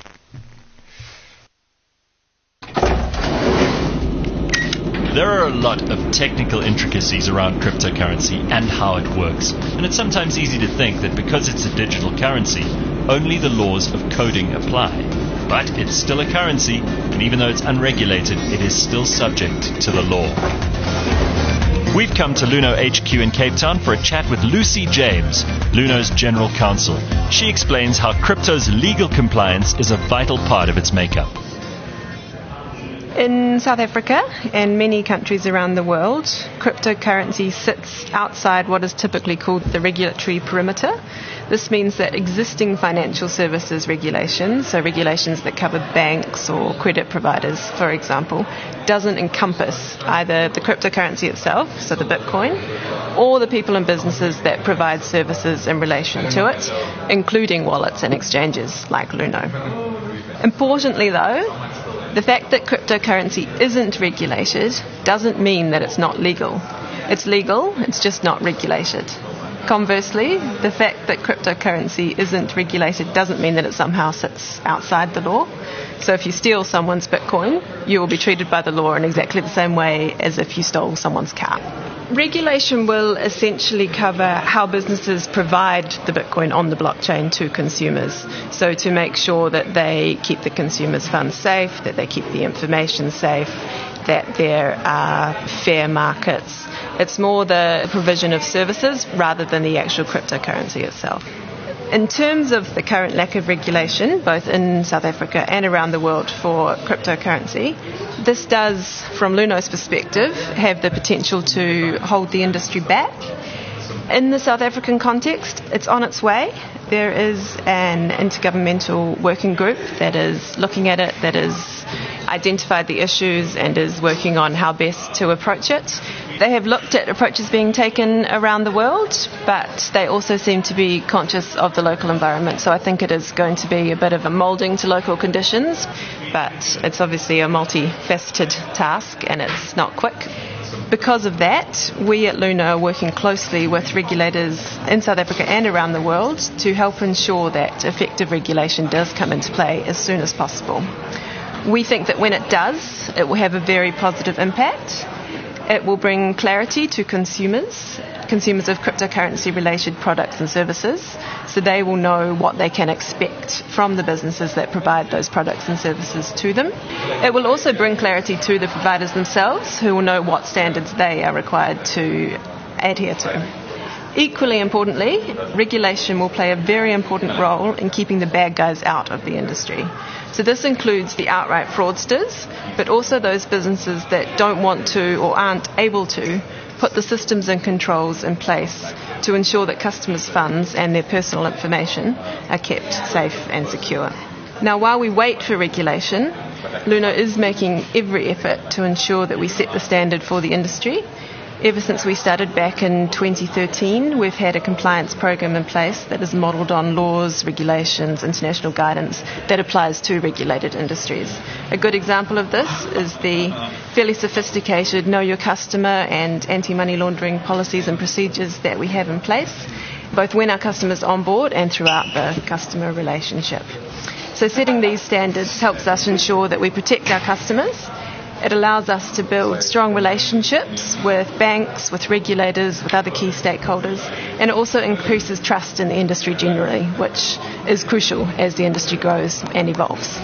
There are a lot of technical intricacies around cryptocurrency and how it works, and it's sometimes easy to think that because it's a digital currency, only the laws of coding apply. But it's still a currency, and even though it's unregulated, it is still subject to the law. We've come to Luno HQ in Cape Town for a chat with Lucy James, Luno's General Counsel. She explains how crypto's legal compliance is a vital part of its makeup.
In South Africa and many countries around the world, cryptocurrency sits outside what is typically called the regulatory perimeter. This means that existing financial services regulations, so regulations that cover banks or credit providers, for example, doesn't encompass either the cryptocurrency itself, so the Bitcoin, or the people and businesses that provide services in relation to it, including wallets and exchanges like Luno. Importantly, though, the fact that cryptocurrency isn't regulated doesn't mean that it's not legal. It's legal, it's just not regulated. Conversely, the fact that cryptocurrency isn't regulated doesn't mean that it somehow sits outside the law. So if you steal someone's Bitcoin, you will be treated by the law in exactly the same way as if you stole someone's car. Regulation will essentially cover how businesses provide the Bitcoin on the blockchain to consumers. So to make sure that they keep the consumers' funds safe, that they keep the information safe, that there are fair markets. It's more the provision of services rather than the actual cryptocurrency itself. In terms of the current lack of regulation, both in South Africa and around the world for cryptocurrency, this does, from Luno's perspective, have the potential to hold the industry back. In the South African context, it's on its way. There is an intergovernmental working group that is looking at it, that has identified the issues and is working on how best to approach it. They have looked at approaches being taken around the world, but they also seem to be conscious of the local environment. So I think it is going to be a bit of a moulding to local conditions, but it's obviously a multifaceted task and it's not quick. Because of that, we at Luno are working closely with regulators in South Africa and around the world to help ensure that effective regulation does come into play as soon as possible. We think that when it does, it will have a very positive impact. It will bring clarity to consumers of cryptocurrency-related products and services, so they will know what they can expect from the businesses that provide those products and services to them. It will also bring clarity to the providers themselves, who will know what standards they are required to adhere to. Equally importantly, regulation will play a very important role in keeping the bad guys out of the industry. So this includes the outright fraudsters, but also those businesses that don't want to or aren't able to put the systems and controls in place to ensure that customers' funds and their personal information are kept safe and secure. Now, while we wait for regulation, Luno is making every effort to ensure that we set the standard for the industry. Ever since we started back in 2013, we've had a compliance program in place that is modelled on laws, regulations, international guidance that applies to regulated industries. A good example of this is the fairly sophisticated Know Your Customer and anti-money laundering policies and procedures that we have in place, both when our customers onboard and throughout the customer relationship. So setting these standards helps us ensure that we protect our customers. It allows us to build strong relationships with banks, with regulators, with other key stakeholders, and it also increases trust in the industry generally, which is crucial as the industry grows and evolves.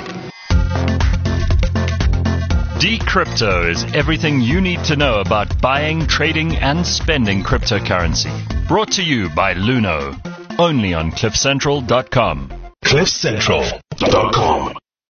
Decrypto is everything you need to know about buying, trading, and spending cryptocurrency. Brought to you by Luno, only on CliffCentral.com.
CliffCentral.com